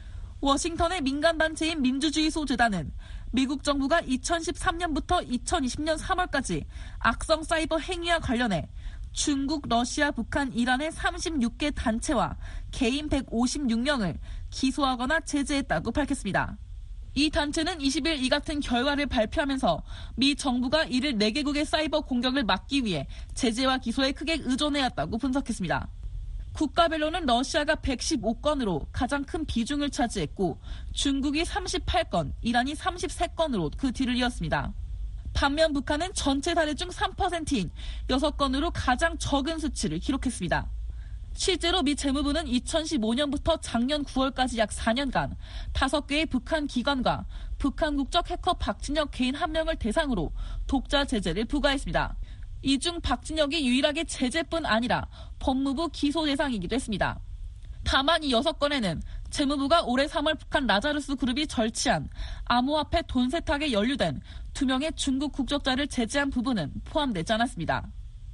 워싱턴의 민간단체인 민주주의 소재단은 미국 정부가 이천십삼 년부터 이천이십 년 삼월까지 악성 사이버 행위와 관련해 중국, 러시아, 북한, 이란의 삼십육 개 단체와 개인 백오십육 명을 기소하거나 제재했다고 밝혔습니다. 이 단체는 이십일 이 같은 결과를 발표하면서 미 정부가 이를 네 개국의 사이버 공격을 막기 위해 제재와 기소에 크게 의존해왔다고 분석했습니다. 국가별로는 러시아가 백십오 건으로 가장 큰 비중을 차지했고 중국이 삼십팔 건, 이란이 삼십삼 건으로 그 뒤를 이었습니다. 반면 북한은 전체 사례 중 삼 퍼센트인 여섯 건으로 가장 적은 수치를 기록했습니다. 실제로 미 재무부는 이천십오 년부터 작년 구월까지 약 사 년간 다섯 개의 북한 기관과 북한 국적 해커 박진혁 개인 한 명을 대상으로 독자 제재를 부과했습니다. 이 중 박진혁이 유일하게 제재뿐 아니라 법무부 기소 대상이기도 했습니다. 다만 이 여섯 건에는 재무부가 올해 삼월 북한 라자루스 그룹이 절취한 암호화폐 돈 세탁에 연루된 두 명의 중국 국적자를 제재한 부분은 포함되지 않았습니다.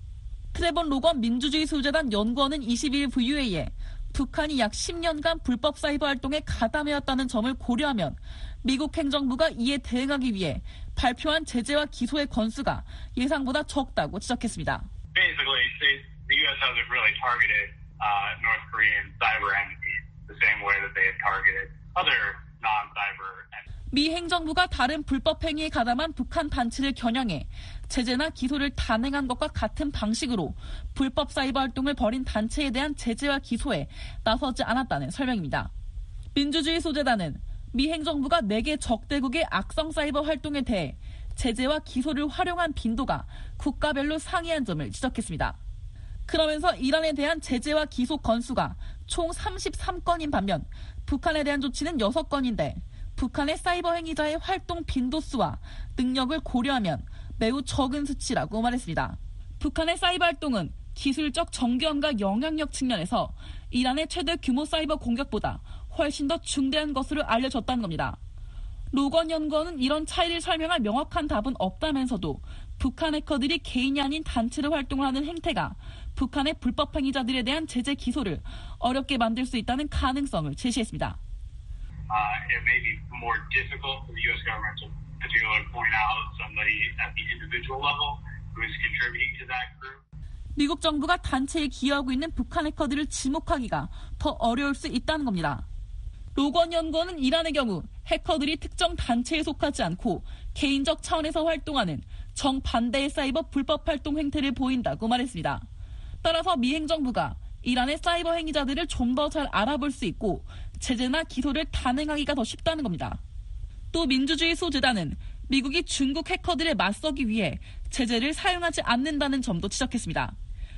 트레본 로건 민주주의 소재단 연구원은 이십일 브이오에이에 북한이 약 십 년간 불법 사이버 활동에 가담해왔다는 점을 고려하면 미국 행정부가 이에 대응하기 위해 발표한 제재와 기소의 건수가 예상보다 적다고 지적했습니다. Basically, the U S hasn't really targeted uh, North Korean cyber entities the same way that they have targeted other non-cyber entities. 미 행정부가 다른 불법 행위에 가담한 북한 단체를 겨냥해 제재나 기소를 단행한 것과 같은 방식으로 불법 사이버 활동을 벌인 단체에 대한 제재와 기소에 나서지 않았다는 설명입니다. 민주주의 소재단은 미 행정부가 네 개 적대국의 악성 사이버 활동에 대해 제재와 기소를 활용한 빈도가 국가별로 상이한 점을 지적했습니다. 그러면서 이란에 대한 제재와 기소 건수가 총 삼십삼 건인 반면 북한에 대한 조치는 여섯 건인데 북한의 사이버 행위자의 활동 빈도수와 능력을 고려하면 매우 적은 수치라고 말했습니다. 북한의 사이버 활동은 기술적 정교함과 영향력 측면에서 이란의 최대 규모 사이버 공격보다 훨씬 더 중대한 것으로 알려졌다는 겁니다. 로건 연구원은 이런 차이를 설명할 명확한 답은 없다면서도 북한 해커들이 개인이 아닌 단체로 활동을 하는 행태가 북한의 불법 행위자들에 대한 제재 기소를 어렵게 만들 수 있다는 가능성을 제시했습니다. Uh, it may be more difficult for the U S government to particularly point out somebody at the individual level who is contributing to that group. 미국 정부가 단체에 기여하고 있는 북한 해커들을 지목하기가 더 어려울 수 있다는 겁니다. 로건 연구원은 이란의 경우 해커들이 특정 단체에 속하지 않고 개인적 차원에서 활동하는 정반대의 사이버 불법 활동 행태를 보인다고 말했습니다. 따라서 미 행정부가 이란의 사이버 행위자들을 좀 더 잘 알아볼 수 있고 제재나 기소를 단행하기가 더 쉽다는 겁니다. 또 민주주의 소재단은 미국이 중국 해커들에 맞서기 위해 제재를 사용하지 않는다는 점도 지적했습니다.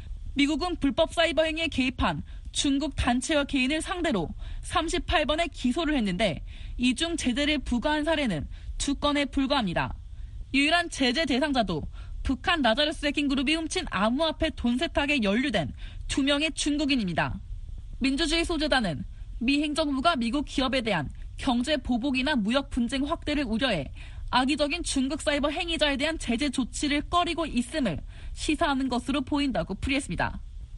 미국은 불법 사이버 행위에 개입한 중국 단체와 개인을 상대로 삼십팔 번의 기소를 했는데 이 중 제재를 부과한 사례는 두 건에 불과합니다. 유일한 제재 대상자도 북한 라자르스 해킹 그룹이 훔친 암호화폐 돈 세탁에 연루된 두 명의 중국인입니다. 민주주의 소재단은 미 행정부가 미국 기업에 대한 경제 보복이나 무역 분쟁 확대를 우려해 악의적인 중국 사이버 행위자에 대한 제재 조치를 꺼리고 있음을 시사하는 것으로 보인다고 풀이했습니다.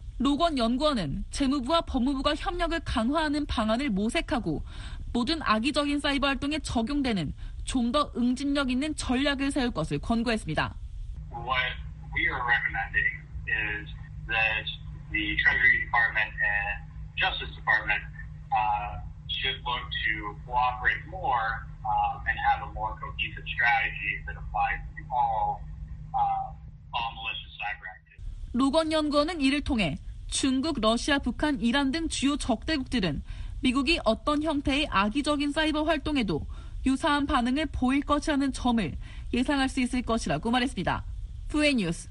로건 연구원은 재무부와 법무부가 협력을 강화하는 방안을 모색하고 모든 악의적인 사이버 활동에 적용되는 좀 더 응집력 있는 전략을 세울 것을 권고했습니다. What we are recommending is that the Treasury Department and Justice Department uh, should look to cooperate more um, and have a more cohesive strategy that applies to all, uh, all malicious cyber activity. 로건 연구원은 이를 통해 중국, 러시아, 북한, 이란 등 주요 적대국들은 미국이 어떤 형태의 악의적인 사이버 활동에도 유사한 반응을 보일 것이라는 점을 예상할 수 있을 것이라고 말했습니다. 부에뉴스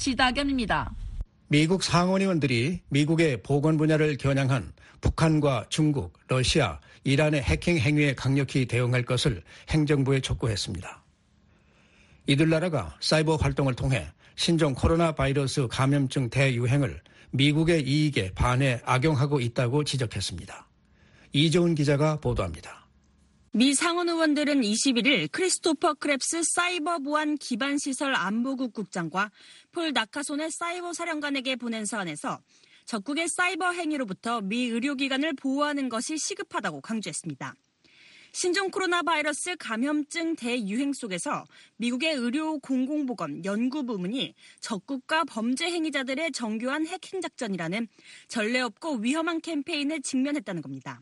지다견입니다. 미국 상원의원들이 미국의 보건 분야를 겨냥한 북한과 중국, 러시아, 이란의 해킹 행위에 강력히 대응할 것을 행정부에 촉구했습니다. 이들 나라가 사이버 활동을 통해 신종 코로나 바이러스 감염증 대유행을 미국의 이익에 반해 악용하고 있다고 지적했습니다. 이재훈 기자가 보도합니다. 미 상원 의원들은 이십일일 크리스토퍼 크랩스 사이버 보안 기반시설 안보국 국장과 폴 나카손의 사이버 사령관에게 보낸 사안에서 적국의 사이버 행위로부터 미 의료기관을 보호하는 것이 시급하다고 강조했습니다. 신종 코로나 바이러스 감염증 대유행 속에서 미국의 의료 공공보건 연구부문이 적국과 범죄 행위자들의 정교한 해킹 작전이라는 전례 없고 위험한 캠페인에 직면했다는 겁니다.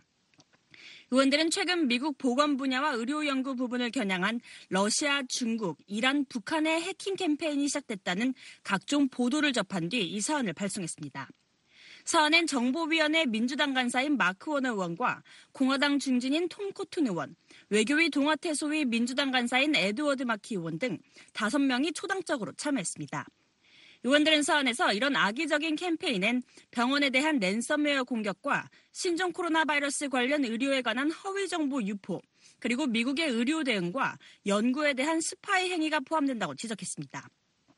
의원들은 최근 미국 보건 분야와 의료 연구 부분을 겨냥한 러시아, 중국, 이란, 북한의 해킹 캠페인이 시작됐다는 각종 보도를 접한 뒤 이 사안을 발송했습니다. 사안엔 정보위원회 민주당 간사인 마크 워너 의원과 공화당 중진인 톰 코튼 의원, 외교위 동아태소위 민주당 간사인 에드워드 마키 의원 등 다섯 명이 초당적으로 참여했습니다. 의원들은 사안에서 이런 악의적인 캠페인엔 병원에 대한 랜섬웨어 공격과 신종 코로나 바이러스 관련 의료에 관한 허위 정보 유포, 그리고 미국의 의료 대응과 연구에 대한 스파이 행위가 포함된다고 지적했습니다.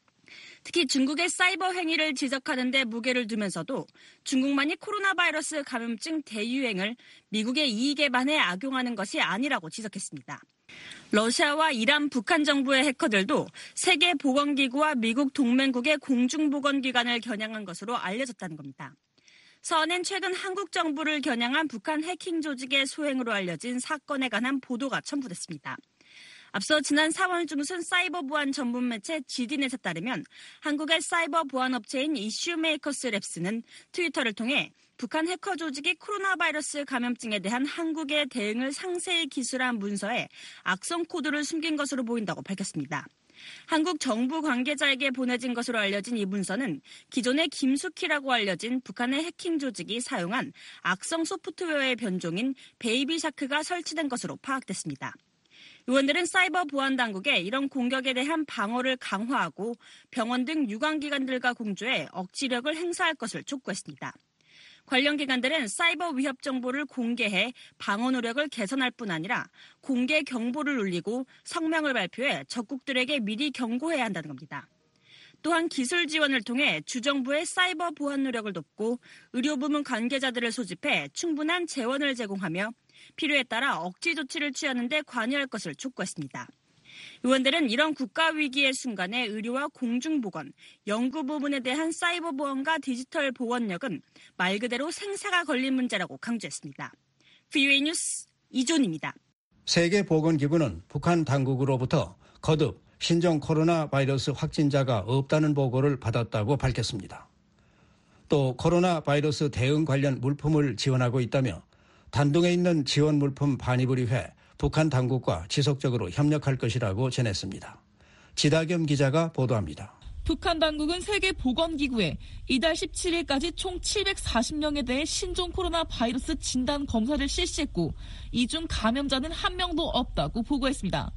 특히 중국의 사이버 행위를 지적하는 데 무게를 두면서도 중국만이 코로나 바이러스 감염증 대유행을 미국의 이익에 반해 악용하는 것이 아니라고 지적했습니다. 러시아와 이란, 북한 정부의 해커들도 세계보건기구와 미국 동맹국의 공중보건기관을 겨냥한 것으로 알려졌다는 겁니다. 서한엔 최근 한국 정부를 겨냥한 북한 해킹 조직의 소행으로 알려진 사건에 관한 보도가 첨부됐습니다. 앞서 지난 사월 중순 사이버 보안 전문 매체 지디넷에 따르면 한국의 사이버 보안 업체인 이슈메이커스 랩스는 트위터를 통해 북한 해커 조직이 코로나 바이러스 감염증에 대한 한국의 대응을 상세히 기술한 문서에 악성 코드를 숨긴 것으로 보인다고 밝혔습니다. 한국 정부 관계자에게 보내진 것으로 알려진 이 문서는 기존의 김숙희라고 알려진 북한의 해킹 조직이 사용한 악성 소프트웨어의 변종인 베이비샤크가 설치된 것으로 파악됐습니다. 의원들은 사이버 보안 당국에 이런 공격에 대한 방어를 강화하고 병원 등 유관기관들과 공조해 억지력을 행사할 것을 촉구했습니다. 관련 기관들은 사이버 위협 정보를 공개해 방어 노력을 개선할 뿐 아니라 공개 경보를 울리고 성명을 발표해 적국들에게 미리 경고해야 한다는 겁니다. 또한 기술 지원을 통해 주정부의 사이버 보안 노력을 돕고 의료부문 관계자들을 소집해 충분한 재원을 제공하며 필요에 따라 억지 조치를 취하는 데 관여할 것을 촉구했습니다. 의원들은 이런 국가위기의 순간에 의료와 공중보건, 연구 부문에 대한 사이버 보안과 디지털 보건력은 말 그대로 생사가 걸린 문제라고 강조했습니다. 브이오에이 뉴스 이존입니다. 세계보건기구는 북한 당국으로부터 거듭 신종 코로나 바이러스 확진자가 없다는 보고를 받았다고 밝혔습니다. 또 코로나 바이러스 대응 관련 물품을 지원하고 있다며 단둥에 있는 지원 물품 반입을 위해 북한 당국과 지속적으로 협력할 것이라고 전했습니다. 지다겸 기자가 보도합니다. 북한 당국은 세계보건기구에 이달 십칠일까지 총 칠백사십 명에 대해 신종 코로나 바이러스 진단 검사를 실시했고 이 중 감염자는 한 명도 없다고 보고했습니다.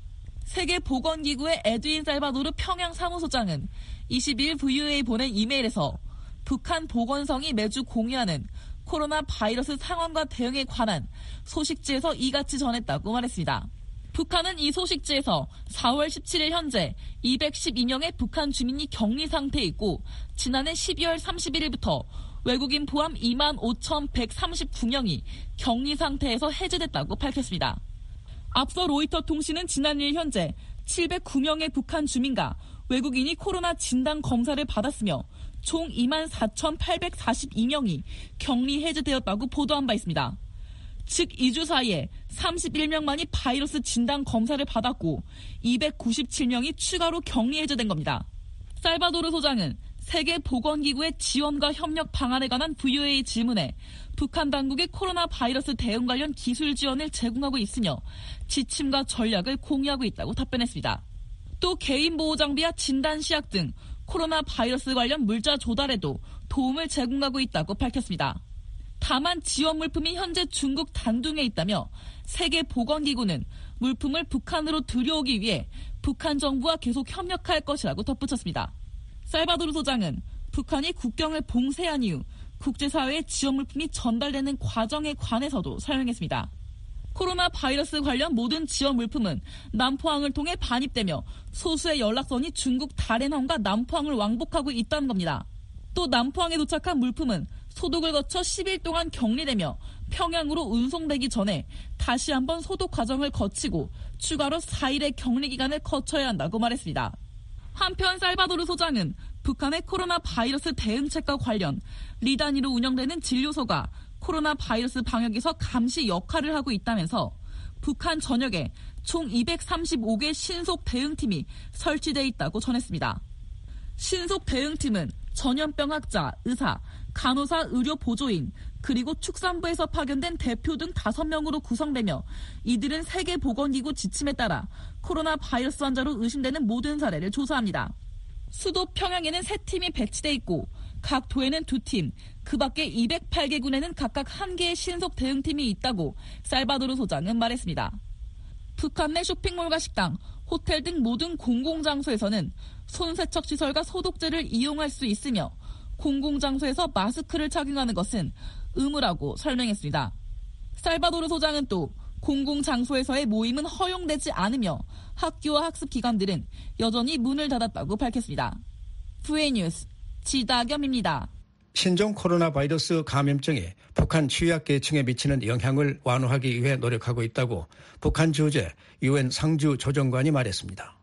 세계보건기구의 에드윈 살바도르 평양사무소장은 이십이일 브이오에이에 보낸 이메일에서 북한 보건성이 매주 공유하는 코로나 바이러스 상황과 대응에 관한 소식지에서 이같이 전했다고 말했습니다. 북한은 이 소식지에서 사월 십칠일 현재 이백십이 명의 북한 주민이 격리 상태에 있고 지난해 십이월 삼십일일부터 외국인 포함 이만 오천백삼십구 명이 격리 상태에서 해제됐다고 밝혔습니다. 앞서 로이터 통신은 지난일 현재 칠백구 명의 북한 주민과 외국인이 코로나 진단 검사를 받았으며 총 이만 사천팔백사십이 명이 격리 해제되었다고 보도한 바 있습니다. 즉 이 주 사이에 삼십일 명만이 바이러스 진단 검사를 받았고 이백구십칠 명이 추가로 격리 해제된 겁니다. 살바도르 소장은 세계보건기구의 지원과 협력 방안에 관한 브이오에이 질문에 북한 당국이 코로나 바이러스 대응 관련 기술 지원을 제공하고 있으며 지침과 전략을 공유하고 있다고 답변했습니다. 또 개인보호 장비와 진단시약 등 코로나 바이러스 관련 물자 조달에도 도움을 제공하고 있다고 밝혔습니다. 다만 지원 물품이 현재 중국 단둥에 있다며 세계보건기구는 물품을 북한으로 들여오기 위해 북한 정부와 계속 협력할 것이라고 덧붙였습니다. 살바도르 소장은 북한이 국경을 봉쇄한 이후 국제사회에 지원 물품이 전달되는 과정에 관해서도 설명했습니다. 코로나 바이러스 관련 모든 지원 물품은 남포항을 통해 반입되며 소수의 연락선이 중국 다롄항과 남포항을 왕복하고 있다는 겁니다. 또 남포항에 도착한 물품은 소독을 거쳐 십 일 동안 격리되며 평양으로 운송되기 전에 다시 한번 소독 과정을 거치고 추가로 사 일의 격리 기간을 거쳐야 한다고 말했습니다. 한편 살바도르 소장은 북한의 코로나 바이러스 대응책과 관련 리 단위로 운영되는 진료소가 코로나 바이러스 방역에서 감시 역할을 하고 있다면서 북한 전역에 총 이백삼십오 개 신속 대응팀이 설치돼 있다고 전했습니다. 신속 대응팀은 전염병학자, 의사, 간호사, 의료보조인, 그리고 축산부에서 파견된 대표 등 다섯 명으로 구성되며 이들은 세계보건기구 지침에 따라 코로나 바이러스 환자로 의심되는 모든 사례를 조사합니다. 수도 평양에는 세 팀이 배치돼 있고 각 도에는 두 팀, 그 밖에 이백팔 개 군에는 각각 한 개의 신속 대응팀이 있다고 살바도르 소장은 말했습니다. 북한 내 쇼핑몰과 식당, 호텔 등 모든 공공장소에서는 손세척 시설과 소독제를 이용할 수 있으며 공공장소에서 마스크를 착용하는 것은 의무라고 설명했습니다. 살바도르 소장은 또 공공장소에서의 모임은 허용되지 않으며 학교와 학습기관들은 여전히 문을 닫았다고 밝혔습니다. 브이오에이 뉴스 지다겸입니다. 신종 코로나 바이러스 감염증이 북한 취약계층에 미치는 영향을 완화하기 위해 노력하고 있다고 북한 주재 유엔 상주 조정관이 말했습니다.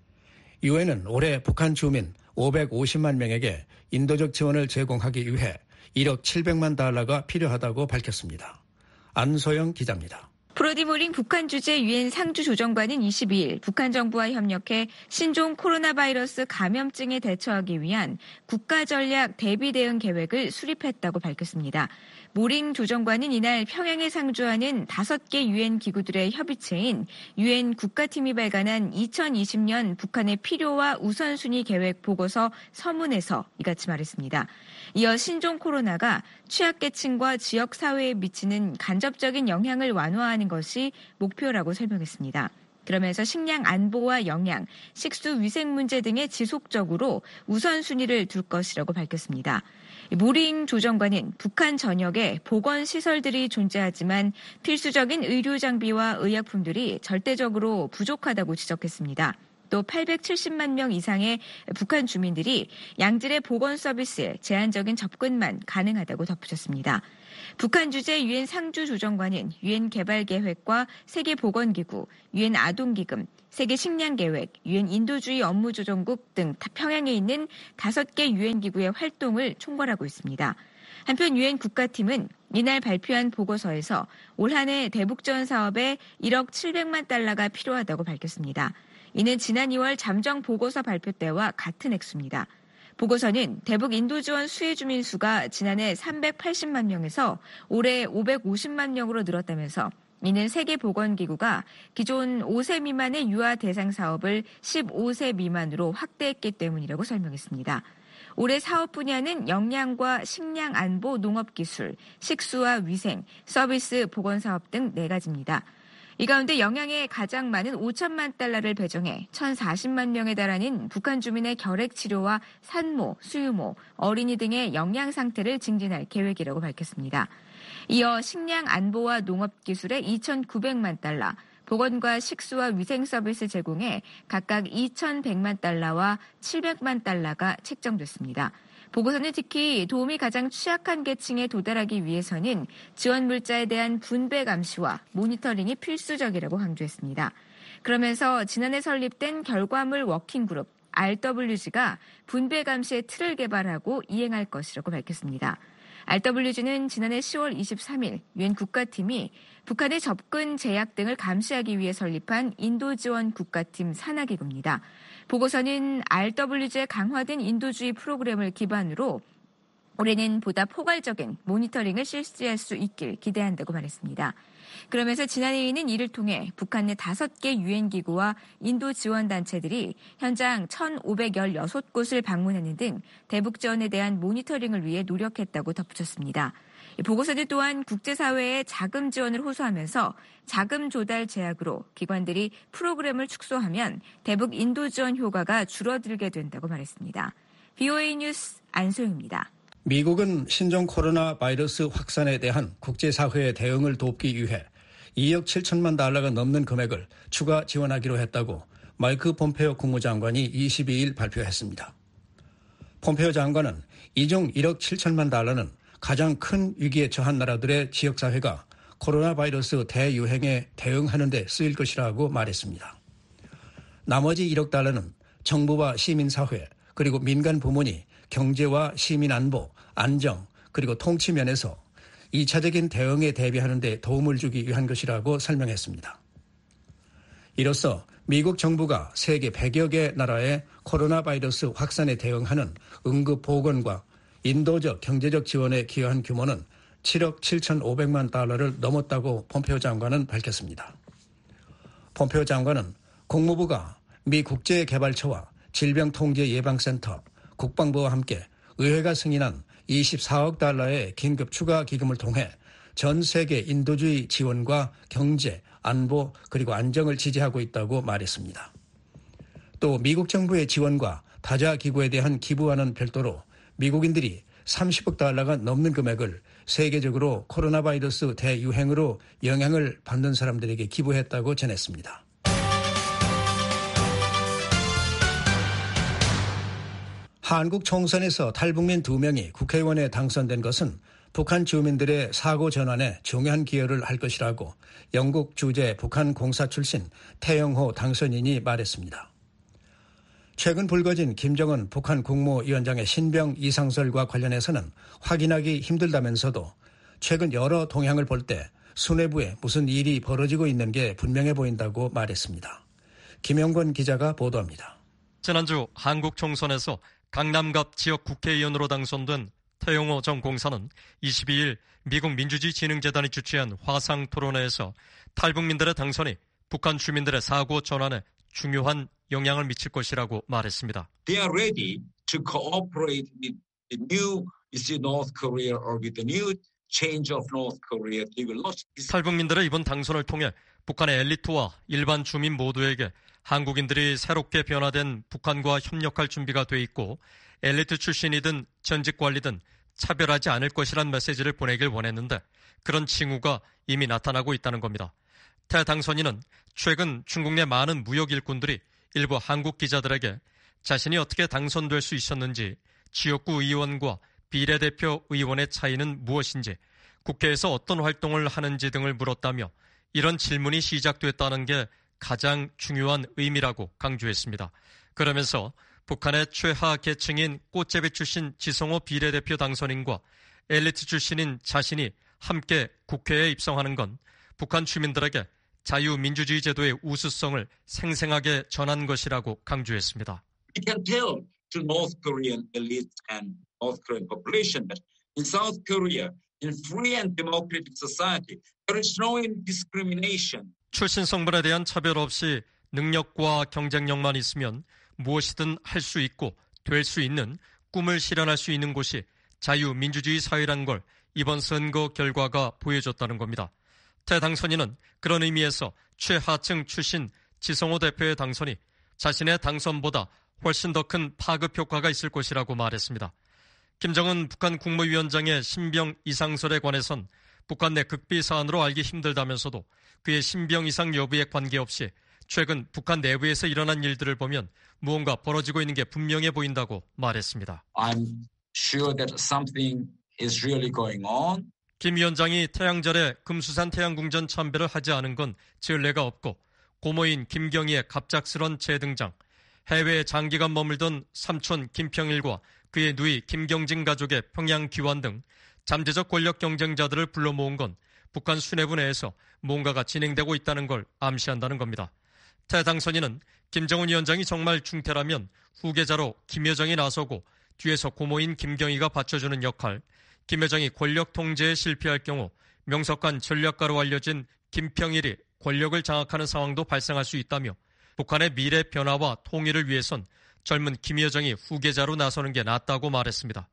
유엔은 올해 북한 주민 오백오십만 명에게 인도적 지원을 제공하기 위해 일억 칠백만 달러가 필요하다고 밝혔습니다. 안소영 기자입니다. 브로디모링 북한 주재 유엔 상주 조정관은 이십이일 북한 정부와 협력해 신종 코로나 바이러스 감염증에 대처하기 위한 국가 전략 대비 대응 계획을 수립했다고 밝혔습니다. 모링 조정관은 이날 평양에 상주하는 다섯 개 유엔 기구들의 협의체인 유엔 국가팀이 발간한 이천이십 년 북한의 필요와 우선순위 계획 보고서 서문에서 이같이 말했습니다. 이어 신종 코로나가 취약계층과 지역사회에 미치는 간접적인 영향을 완화하는 것이 목표라고 설명했습니다. 그러면서 식량 안보와 영양, 식수 위생 문제 등에 지속적으로 우선순위를 둘 것이라고 밝혔습니다. 모링 조정관은 북한 전역에 보건시설들이 존재하지만 필수적인 의료 장비와 의약품들이 절대적으로 부족하다고 지적했습니다. 또 팔백칠십만 명 이상의 북한 주민들이 양질의 보건 서비스에 제한적인 접근만 가능하다고 덧붙였습니다. 북한 주재 유엔 상주 조정관은 유엔 개발계획과 세계보건기구, 유엔 아동기금, 세계식량계획, 유엔 인도주의 업무조정국 등 평양에 있는 다섯 개 유엔 기구의 활동을 총괄하고 있습니다. 한편 유엔 국가팀은 이날 발표한 보고서에서 올 한 해 대북지원 사업에 일억 칠백만 달러가 필요하다고 밝혔습니다. 이는 지난 이월 잠정 보고서 발표 때와 같은 액수입니다. 보고서는 대북 인도 지원 수혜 주민 수가 지난해 삼백팔십만 명에서 올해 오백오십만 명으로 늘었다면서 이는 세계보건기구가 기존 오 세 미만의 유아 대상 사업을 십오 세 미만으로 확대했기 때문이라고 설명했습니다. 올해 사업 분야는 영양과 식량 안보 농업기술, 식수와 위생, 서비스 보건사업 등 네 가지입니다. 이 가운데 영양에 가장 많은 오천만 달러를 배정해 천사십만 명에 달하는 북한 주민의 결핵 치료와 산모, 수유모, 어린이 등의 영양 상태를 증진할 계획이라고 밝혔습니다. 이어 식량 안보와 농업 기술에 이천구백만 달러, 보건과 식수와 위생 서비스 제공에 각각 이천백만 달러와 칠백만 달러가 책정됐습니다. 보고서는 특히 도움이 가장 취약한 계층에 도달하기 위해서는 지원 물자에 대한 분배 감시와 모니터링이 필수적이라고 강조했습니다. 그러면서 지난해 설립된 결과물 워킹그룹 알더블유지가 분배 감시의 틀을 개발하고 이행할 것이라고 밝혔습니다. 알더블유지는 지난해 시월 이십삼일 유엔 국가팀이 북한의 접근 제약 등을 감시하기 위해 설립한 인도지원 국가팀 산하기구입니다. 보고서는 알더블유지의 강화된 인도주의 프로그램을 기반으로 올해는 보다 포괄적인 모니터링을 실시할 수 있길 기대한다고 말했습니다. 그러면서 지난해에는 이를 통해 북한 내 다섯 개 유엔 기구와 인도 지원 단체들이 현장 천오백십육 곳을 방문하는 등 대북 지원에 대한 모니터링을 위해 노력했다고 덧붙였습니다. 보고서는 또한 국제사회의 자금 지원을 호소하면서 자금 조달 제약으로 기관들이 프로그램을 축소하면 대북 인도 지원 효과가 줄어들게 된다고 말했습니다. 브이오에이 뉴스 안소영입니다. 미국은 신종 코로나 바이러스 확산에 대한 국제사회의 대응을 돕기 위해 이억 칠천만 달러가 넘는 금액을 추가 지원하기로 했다고 마이크 폼페오 국무장관이 이십이일 발표했습니다. 폼페오 장관은 이 중 일억 칠천만 달러는 가장 큰 위기에 처한 나라들의 지역사회가 코로나 바이러스 대유행에 대응하는 데 쓰일 것이라고 말했습니다. 나머지 일억 달러는 정부와 시민사회 그리고 민간 부문이 경제와 시민 안보, 안정 그리고 통치 면에서 이차적인 대응에 대비하는 데 도움을 주기 위한 것이라고 설명했습니다. 이로써 미국 정부가 세계 백여 개 나라의 코로나 바이러스 확산에 대응하는 응급 보건과 인도적 경제적 지원에 기여한 규모는 칠억 칠천오백만 달러를 넘었다고 폼페오 장관은 밝혔습니다. 폼페오 장관은 국무부가 미 국제개발처와 질병통제예방센터, 국방부와 함께 의회가 승인한 이십사억 달러의 긴급 추가 기금을 통해 전 세계 인도주의 지원과 경제, 안보 그리고 안정을 지지하고 있다고 말했습니다. 또 미국 정부의 지원과 다자 기구에 대한 기부와는 별도로 미국인들이 삼십억 달러가 넘는 금액을 세계적으로 코로나 바이러스 대유행으로 영향을 받는 사람들에게 기부했다고 전했습니다. 한국 총선에서 탈북민 두 명이 국회의원에 당선된 것은 북한 주민들의 사고 전환에 중요한 기여를 할 것이라고 영국 주재 북한 공사 출신 태영호 당선인이 말했습니다. 최근 불거진 김정은 북한 국무위원장의 신병 이상설과 관련해서는 확인하기 힘들다면서도 최근 여러 동향을 볼 때 수뇌부에 무슨 일이 벌어지고 있는 게 분명해 보인다고 말했습니다. 김영권 기자가 보도합니다. 지난주 한국 총선에서 강남갑 지역 국회의원으로 당선된 태영호 전 공사는 이십이일 미국 민주주의진흥재단이 주최한 화상 토론회에서 탈북민들의 당선이 북한 주민들의 사고 전환에 중요한 영향을 미칠 것이라고 말했습니다. They are ready to cooperate with the new North Korea or with the new change of North Korea. They will not... 탈북민들의 이번 당선을 통해 북한의 엘리트와 일반 주민 모두에게 한국인들이 새롭게 변화된 북한과 협력할 준비가 돼 있고 엘리트 출신이든 전직 관리든 차별하지 않을 것이란 메시지를 보내길 원했는데 그런 징후가 이미 나타나고 있다는 겁니다. 태 당선인은 최근 중국 내 많은 무역 일꾼들이 일부 한국 기자들에게 자신이 어떻게 당선될 수 있었는지, 지역구 의원과 비례대표 의원의 차이는 무엇인지, 국회에서 어떤 활동을 하는지 등을 물었다며 이런 질문이 시작됐다는 게 가장 중요한 의미라고 강조했습니다. 그러면서 북한의 최하 계층인 꽃제비 출신 지성호 비례대표 당선인과 엘리트 출신인 자신이 함께 국회에 입성하는 건 북한 주민들에게 자유민주주의 제도의 우수성을 생생하게 전한 것이라고 강조했습니다. We can tell to North Korean elites and North Korean population that in South Korea, in free and democratic society, there is no discrimination. 출신 성분에 대한 차별 없이 능력과 경쟁력만 있으면 무엇이든 할 수 있고 될 수 있는 꿈을 실현할 수 있는 곳이 자유민주주의 사회란 걸 이번 선거 결과가 보여줬다는 겁니다. 태 당선인은 그런 의미에서 최하층 출신 지성호 대표의 당선이 자신의 당선보다 훨씬 더 큰 파급 효과가 있을 것이라고 말했습니다. 김정은 북한 국무위원장의 신병 이상설에 관해선 북한 내 극비 사안으로 알기 힘들다면서도 그의 신병 이상 여부에 관계없이 최근 북한 내부에서 일어난 일들을 보면 무언가 벌어지고 있는 게 분명해 보인다고 말했습니다. I'm sure that something is really going on. 김 위원장이 태양절에 금수산 태양궁전 참배를 하지 않은 건 전례가 없고 고모인 김경희의 갑작스런 재등장, 해외에 장기간 머물던 삼촌 김평일과 그의 누이 김경진 가족의 평양 귀환 등 잠재적 권력 경쟁자들을 불러 모은 건 북한 수뇌부 내에서 뭔가가 진행되고 있다는 걸 암시한다는 겁니다. 태 당선인은 김정은 위원장이 정말 중태라면 후계자로 김여정이 나서고 뒤에서 고모인 김경희가 받쳐주는 역할, 김여정이 권력 통제에 실패할 경우 명석한 전략가로 알려진 김평일이 권력을 장악하는 상황도 발생할 수 있다며 북한의 미래 변화와 통일을 위해선 젊은 김여정이 후계자로 나서는 게 낫다고 말했습니다.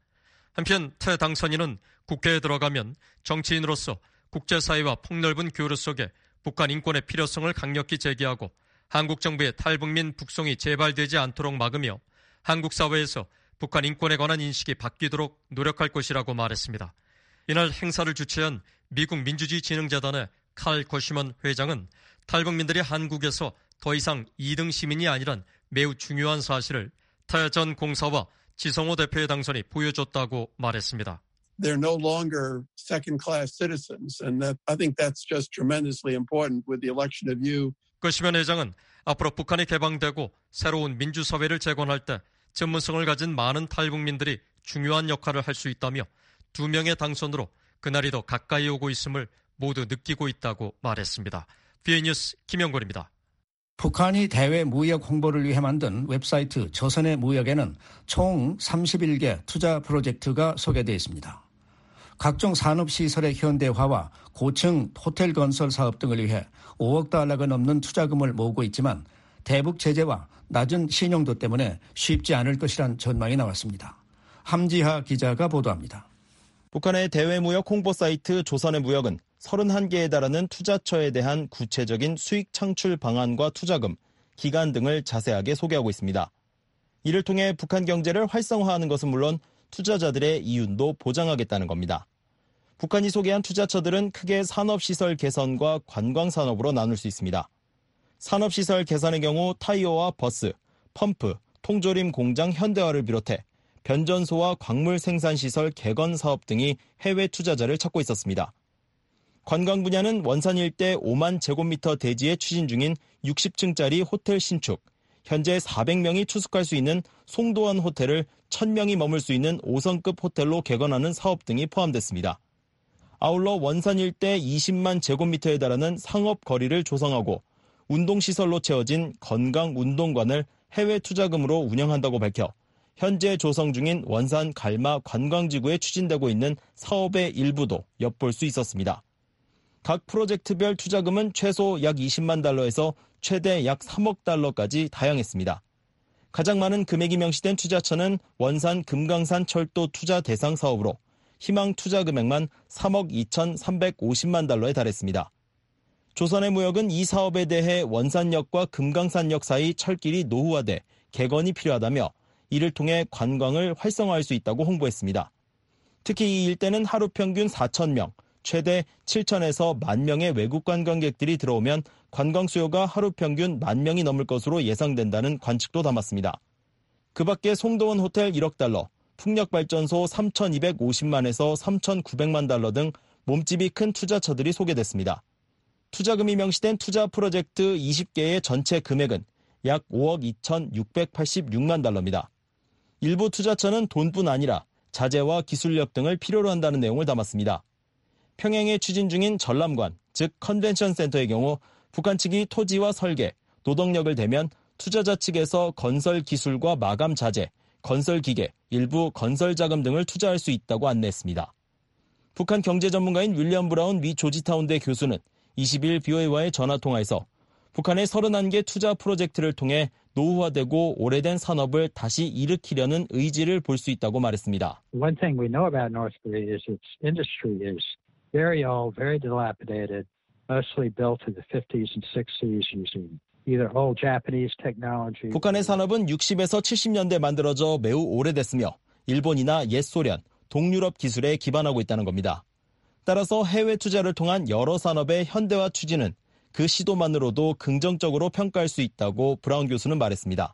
한편 태 당선인은 국회에 들어가면 정치인으로서 국제사회와 폭넓은 교류 속에 북한 인권의 필요성을 강력히 제기하고 한국 정부의 탈북민 북송이 재발되지 않도록 막으며 한국 사회에서 북한 인권에 관한 인식이 바뀌도록 노력할 것이라고 말했습니다. 이날 행사를 주최한 미국 민주주의진흥재단의 칼 거시먼 회장은 탈북민들이 한국에서 더 이상 이등 시민이 아니란 매우 중요한 사실을 태 전 공사와 지성호 대표의 당선이 보여줬다고 말했습니다. They're no longer second-class citizens, and that, I think that's just tremendously important with the election of you. 거시먼 회장은 앞으로 북한이 개방되고 새로운 민주사회를 재건할 때 전문성을 가진 많은 탈북민들이 중요한 역할을 할 수 있다며 두 명의 당선으로 그날이 더 가까이 오고 있음을 모두 느끼고 있다고 말했습니다. 비에이 뉴스 김영권입니다. 북한이 대외 무역 홍보를 위해 만든 웹사이트 조선의 무역에는 총 삼십일 개 투자 프로젝트가 소개되어 있습니다. 각종 산업시설의 현대화와 고층 호텔 건설 사업 등을 위해 오억 달러가 넘는 투자금을 모으고 있지만 대북 제재와 낮은 신용도 때문에 쉽지 않을 것이란 전망이 나왔습니다. 함지하 기자가 보도합니다. 북한의 대외무역 홍보 사이트 조선의 무역은 서른한 개에 달하는 투자처에 대한 구체적인 수익 창출 방안과 투자금, 기간 등을 자세하게 소개하고 있습니다. 이를 통해 북한 경제를 활성화하는 것은 물론 투자자들의 이윤도 보장하겠다는 겁니다. 북한이 소개한 투자처들은 크게 산업시설 개선과 관광산업으로 나눌 수 있습니다. 산업시설 개선의 경우 타이어와 버스, 펌프, 통조림 공장 현대화를 비롯해 변전소와 광물 생산시설 개건 사업 등이 해외 투자자를 찾고 있었습니다. 관광 분야는 원산 일대 오만 제곱미터 대지에 추진 중인 육십 층짜리 호텔 신축, 현재 사백 명이 투숙할 수 있는 송도원 호텔을 천 명이 머물 수 있는 오 성급 호텔로 개건하는 사업 등이 포함됐습니다. 아울러 원산 일대 이십만 제곱미터에 달하는 상업 거리를 조성하고 운동시설로 채워진 건강 운동관을 해외 투자금으로 운영한다고 밝혀 현재 조성 중인 원산 갈마 관광지구에 추진되고 있는 사업의 일부도 엿볼 수 있었습니다. 각 프로젝트별 투자금은 최소 약 이십만 달러에서 최대 약 삼억 달러까지 다양했습니다. 가장 많은 금액이 명시된 투자처는 원산 금강산 철도 투자 대상 사업으로 희망 투자 금액만 삼억 이천삼백오십만 달러에 달했습니다. 조선의 무역은 이 사업에 대해 원산역과 금강산역 사이 철길이 노후화돼 개건이 필요하다며 이를 통해 관광을 활성화할 수 있다고 홍보했습니다. 특히 이 일대는 하루 평균 사천 명, 최대 칠천에서 만 명의 외국 관광객들이 들어오면 관광 수요가 하루 평균 만 명이 넘을 것으로 예상된다는 관측도 담았습니다. 그 밖에 송도원 호텔 일억 달러, 풍력발전소 삼천이백오십만에서 삼천구백만 달러 등 몸집이 큰 투자처들이 소개됐습니다. 투자금이 명시된 투자 프로젝트 이십 개의 전체 금액은 약 오억 이천육백팔십육만 달러입니다. 일부 투자처는 돈뿐 아니라 자재와 기술력 등을 필요로 한다는 내용을 담았습니다. 평양에 추진 중인 전람관, 즉 컨벤션 센터의 경우 북한 측이 토지와 설계, 노동력을 대면 투자자 측에서 건설 기술과 마감 자재, 건설 기계, 일부 건설 자금 등을 투자할 수 있다고 안내했습니다. 북한 경제 전문가인 윌리엄 브라운 미 조지타운대 교수는 이십 일 비오에이와의 전화통화에서 북한의 서른한 개 투자 프로젝트를 통해 노후화되고 오래된 산업을 다시 일으키려는 의지를 볼 수 있다고 말했습니다. One thing we know about North Korea is its industry is very old, very dilapidated, mostly built in the fifties and sixties using either old Japanese technology. 북한의 산업은 육십에서 칠십 년대 만들어져 매우 오래됐으며 일본이나 옛 소련, 동유럽 기술에 기반하고 있다는 겁니다. 따라서 해외 투자를 통한 여러 산업의 현대화 추진은 그 시도만으로도 긍정적으로 평가할 수 있다고 브라운 교수는 말했습니다.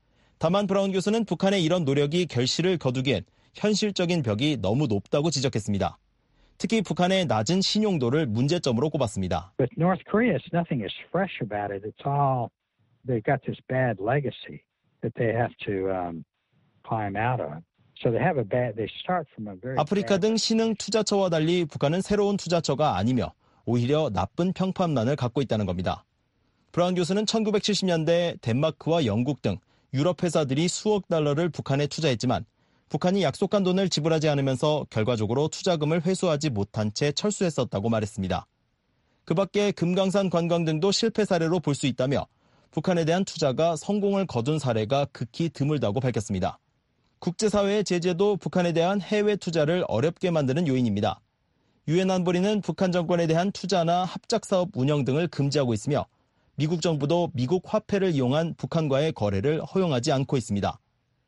다만 브라운 교수는 북한의 이런 노력이 결실을 거두기엔 현실적인 벽이 너무 높다고 지적했습니다. 특히 북한의 낮은 신용도를 문제점으로 꼽았습니다. But North Korea, nothing is fresh about it. It's all they've got this bad legacy that they have to um, climb out of. So they have a bad. They start from a very. 아프리카 등 신흥 투자처와 달리 북한은 새로운 투자처가 아니며 오히려 나쁜 평판란을 갖고 있다는 겁니다. 브라운 교수는 천구백칠십 년대 덴마크와 영국 등 유럽 회사들이 수억 달러를 북한에 투자했지만 북한이 약속한 돈을 지불하지 않으면서 결과적으로 투자금을 회수하지 못한 채 철수했었다고 말했습니다. 그 밖에 금강산 관광 등도 실패 사례로 볼 수 있다며 북한에 대한 투자가 성공을 거둔 사례가 극히 드물다고 밝혔습니다. 국제사회의 제재도 북한에 대한 해외 투자를 어렵게 만드는 요인입니다. 유엔 안보리는 북한 정권에 대한 투자나 합작사업 운영 등을 금지하고 있으며 미국 정부도 미국 화폐를 이용한 북한과의 거래를 허용하지 않고 있습니다.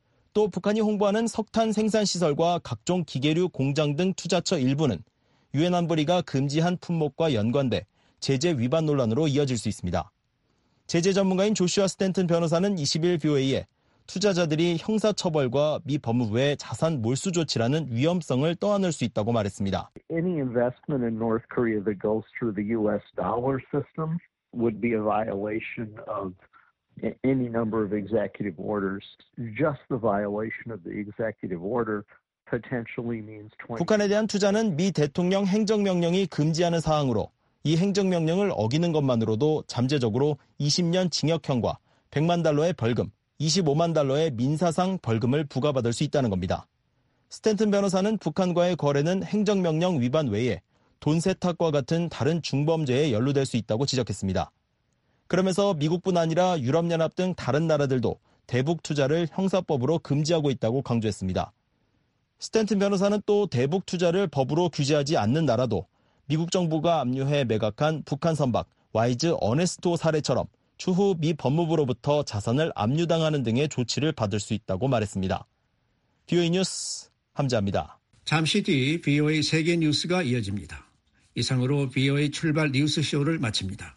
또 북한이 홍보하는 석탄 생산시설과 각종 기계류 공장 등 투자처 일부는 유엔 안보리가 금지한 품목과 연관돼 제재 위반 논란으로 이어질 수 있습니다. 제재 전문가인 조슈아 스탠튼 변호사는 이십 일 비오에이에 투자자들이 형사처벌과 미 법무부의 자산 몰수 조치라는 위험성을 떠안을 수 있다고 말했습니다. Any investment in North Korea that goes through the U S dollar system would be a violation of any number of executive orders. Just the violation of the executive order potentially means twenty. 북한에 대한 투자는 미 대통령 행정명령이 금지하는 사항으로 이 행정명령을 어기는 것만으로도 잠재적으로 이십 년 징역형과 백만 달러의 벌금, 이십오만 달러의 민사상 벌금을 부과받을 수 있다는 겁니다. 스탠튼 변호사는 북한과의 거래는 행정명령 위반 외에 돈 세탁과 같은 다른 중범죄에 연루될 수 있다고 지적했습니다. 그러면서 미국뿐 아니라 유럽연합 등 다른 나라들도 대북 투자를 형사법으로 금지하고 있다고 강조했습니다. 스탠튼 변호사는 또 대북 투자를 법으로 규제하지 않는 나라도 미국 정부가 압류해 매각한 북한 선박 와이즈 어네스토 사례처럼 추후 미 법무부로부터 자산을 압류당하는 등의 조치를 받을 수 있다고 말했습니다. 비오에이 뉴스 함자입니다. 잠시 뒤 비오에이 세계 뉴스가 이어집니다. 이상으로 비오에이 출발 뉴스쇼를 마칩니다.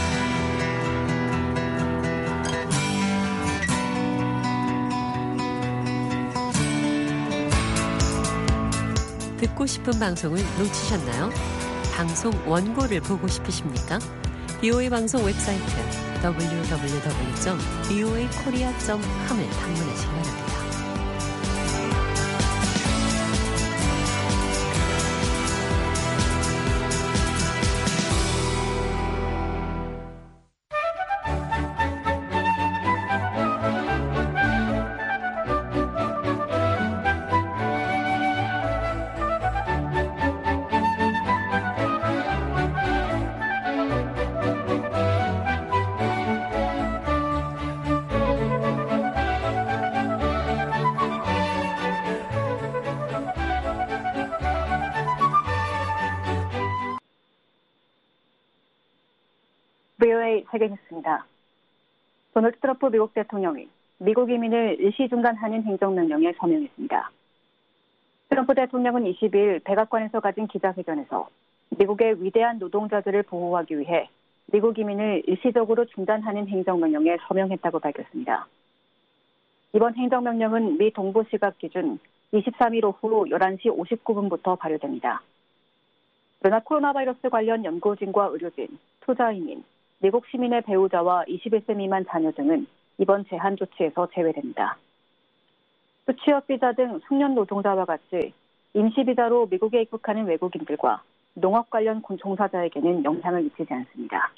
듣고 싶은 방송을 놓치셨나요? 방송 원고를 보고 싶으십니까? 비오에이 방송 웹사이트 더블유 더블유 더블유 점 비오에이 코리아 점 컴을 방문하시기 바랍니다. 브이오에이 세계뉴스입니다. 도널드 트럼프 미국 대통령이 미국 이민을 일시 중단하는 행정명령에 서명했습니다. 트럼프 대통령은 이십일 백악관에서 가진 기자회견에서 미국의 위대한 노동자들을 보호하기 위해 미국 이민을 일시적으로 중단하는 행정명령에 서명했다고 밝혔습니다. 이번 행정명령은 미 동부 시각 기준 이십삼 일 오후 열한 시 오십구 분부터 발효됩니다. 그러나 코로나 바이러스 관련 연구진과 의료진, 투자이민, 미국 시민의 배우자와 이십일 세 미만 자녀 등은 이번 제한 조치에서 제외됩니다. 또 취업비자 등 숙련 노동자와 같이 임시비자로 미국에 입국하는 외국인들과 농업 관련 종사자에게는 영향을 미치지 않습니다.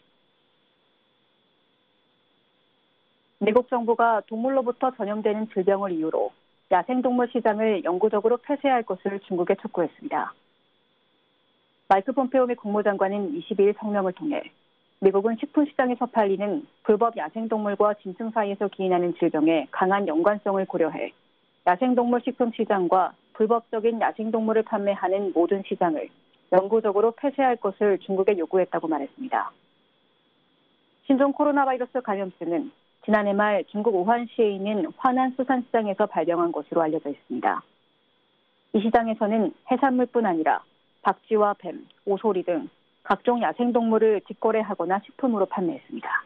미국 정부가 동물로부터 전염되는 질병을 이유로 야생동물 시장을 영구적으로 폐쇄할 것을 중국에 촉구했습니다. 마이크 폼페오 미 국무장관은 이십이 일 성명을 통해 미국은 식품시장에서 팔리는 불법 야생동물과 짐승 사이에서 기인하는 질병의 강한 연관성을 고려해 야생동물 식품 시장과 불법적인 야생동물을 판매하는 모든 시장을 영구적으로 폐쇄할 것을 중국에 요구했다고 말했습니다. 신종 코로나 바이러스 감염증은 지난해 말 중국 우한시에 있는 화난 수산시장에서 발병한 것으로 알려져 있습니다. 이 시장에서는 해산물뿐 아니라 박쥐와 뱀, 오소리 등 각종 야생동물을 직거래하거나 식품으로 판매했습니다.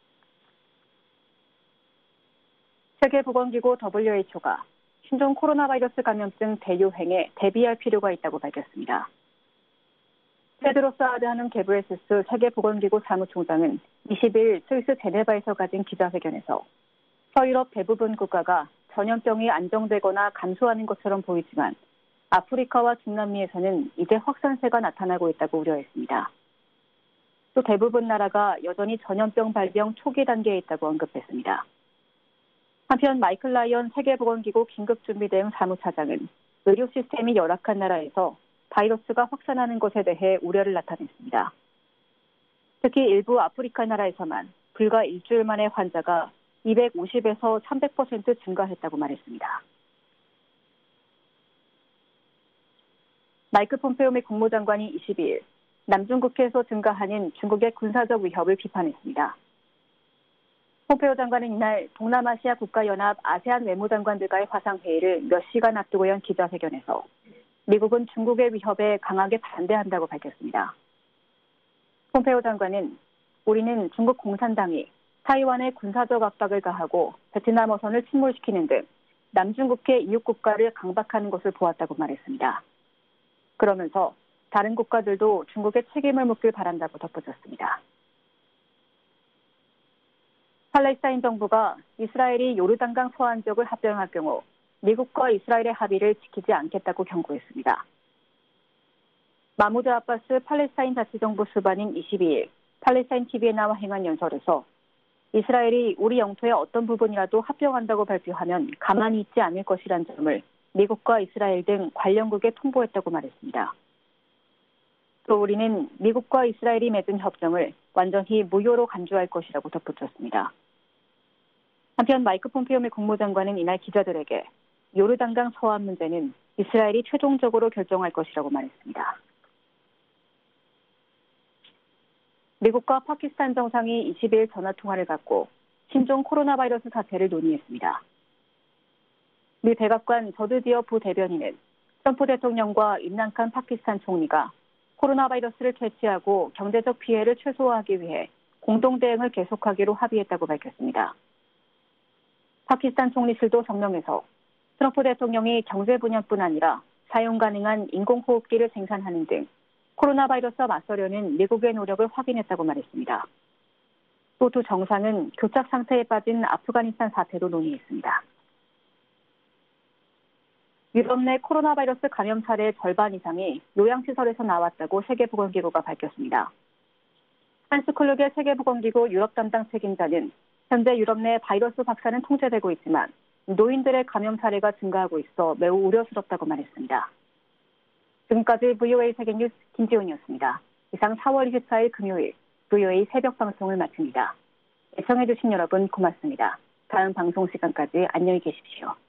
세계보건기구 더블유에이치오가 신종 코로나 바이러스 감염증 대유행에 대비할 필요가 있다고 밝혔습니다. 테드로스 아드하놈 게브레yesus 세계보건기구 사무총장은 이십 일 스위스 제네바에서 가진 기자회견에서 서유럽 대부분 국가가 전염병이 안정되거나 감소하는 것처럼 보이지만 아프리카와 중남미에서는 이제 확산세가 나타나고 있다고 우려했습니다. 또 대부분 나라가 여전히 전염병 발병 초기 단계에 있다고 언급했습니다. 한편 마이클 라이언 세계보건기구 긴급준비대응 사무차장은 의료 시스템이 열악한 나라에서 바이러스가 확산하는 것에 대해 우려를 나타냈습니다. 특히 일부 아프리카 나라에서만 불과 일주일 만에 환자가 이백오십에서 삼백 퍼센트 증가했다고 말했습니다. 마이크 폼페오 미 국무장관이 이십이 일 남중국해에서 증가하는 중국의 군사적 위협을 비판했습니다. 폼페오 장관은 이날 동남아시아 국가연합 아세안 외무장관들과의 화상회의를 몇 시간 앞두고 연 기자회견에서 미국은 중국의 위협에 강하게 반대한다고 밝혔습니다. 폼페오 장관은 우리는 중국 공산당이 타이완에 군사적 압박을 가하고 베트남 어선을 침몰시키는 등 남중국해 이웃 국가를 강박하는 것을 보았다고 말했습니다. 그러면서 다른 국가들도 중국에 책임을 묻길 바란다고 덧붙였습니다. 팔레스타인 정부가 이스라엘이 요르단강 서안 지역을 합병할 경우 미국과 이스라엘의 합의를 지키지 않겠다고 경고했습니다. 마무드 아바스 팔레스타인 자치정부 수반인 이십이 일 팔레스타인 티비에 나와 행한 연설에서 이스라엘이 우리 영토의 어떤 부분이라도 합병한다고 발표하면 가만히 있지 않을 것이라는 점을 미국과 이스라엘 등 관련국에 통보했다고 말했습니다. 또 우리는 미국과 이스라엘이 맺은 협정을 완전히 무효로 간주할 것이라고 덧붙였습니다. 한편 마이크 폼페오 미 국무장관은 이날 기자들에게 요르단강 서안 문제는 이스라엘이 최종적으로 결정할 것이라고 말했습니다. 미국과 파키스탄 정상이 이십 일 전화통화를 갖고 신종 코로나 바이러스 사태를 논의했습니다. 미 백악관 저드 디어 부대변인은 트럼프 대통령과 임란칸 파키스탄 총리가 코로나 바이러스를 퇴치하고 경제적 피해를 최소화하기 위해 공동 대응을 계속하기로 합의했다고 밝혔습니다. 파키스탄 총리실도 성명에서 트럼프 대통령이 경제 분야뿐 아니라 사용 가능한 인공호흡기를 생산하는 등 코로나 바이러스와 맞서려는 미국의 노력을 확인했다고 말했습니다. 또 두 정상은 교착 상태에 빠진 아프가니스탄 사태도 논의했습니다. 유럽 내 코로나 바이러스 감염 사례의 절반 이상이 요양시설에서 나왔다고 세계보건기구가 밝혔습니다. 한스 클룩의 세계보건기구 유럽 담당 책임자는 현재 유럽 내 바이러스 확산은 통제되고 있지만 노인들의 감염 사례가 증가하고 있어 매우 우려스럽다고 말했습니다. 지금까지 브이오에이 세계뉴스 김지훈이었습니다. 이상 사월 이십사일 금요일 브이오에이 새벽 방송을 마칩니다. 시청해주신 여러분 고맙습니다. 다음 방송 시간까지 안녕히 계십시오.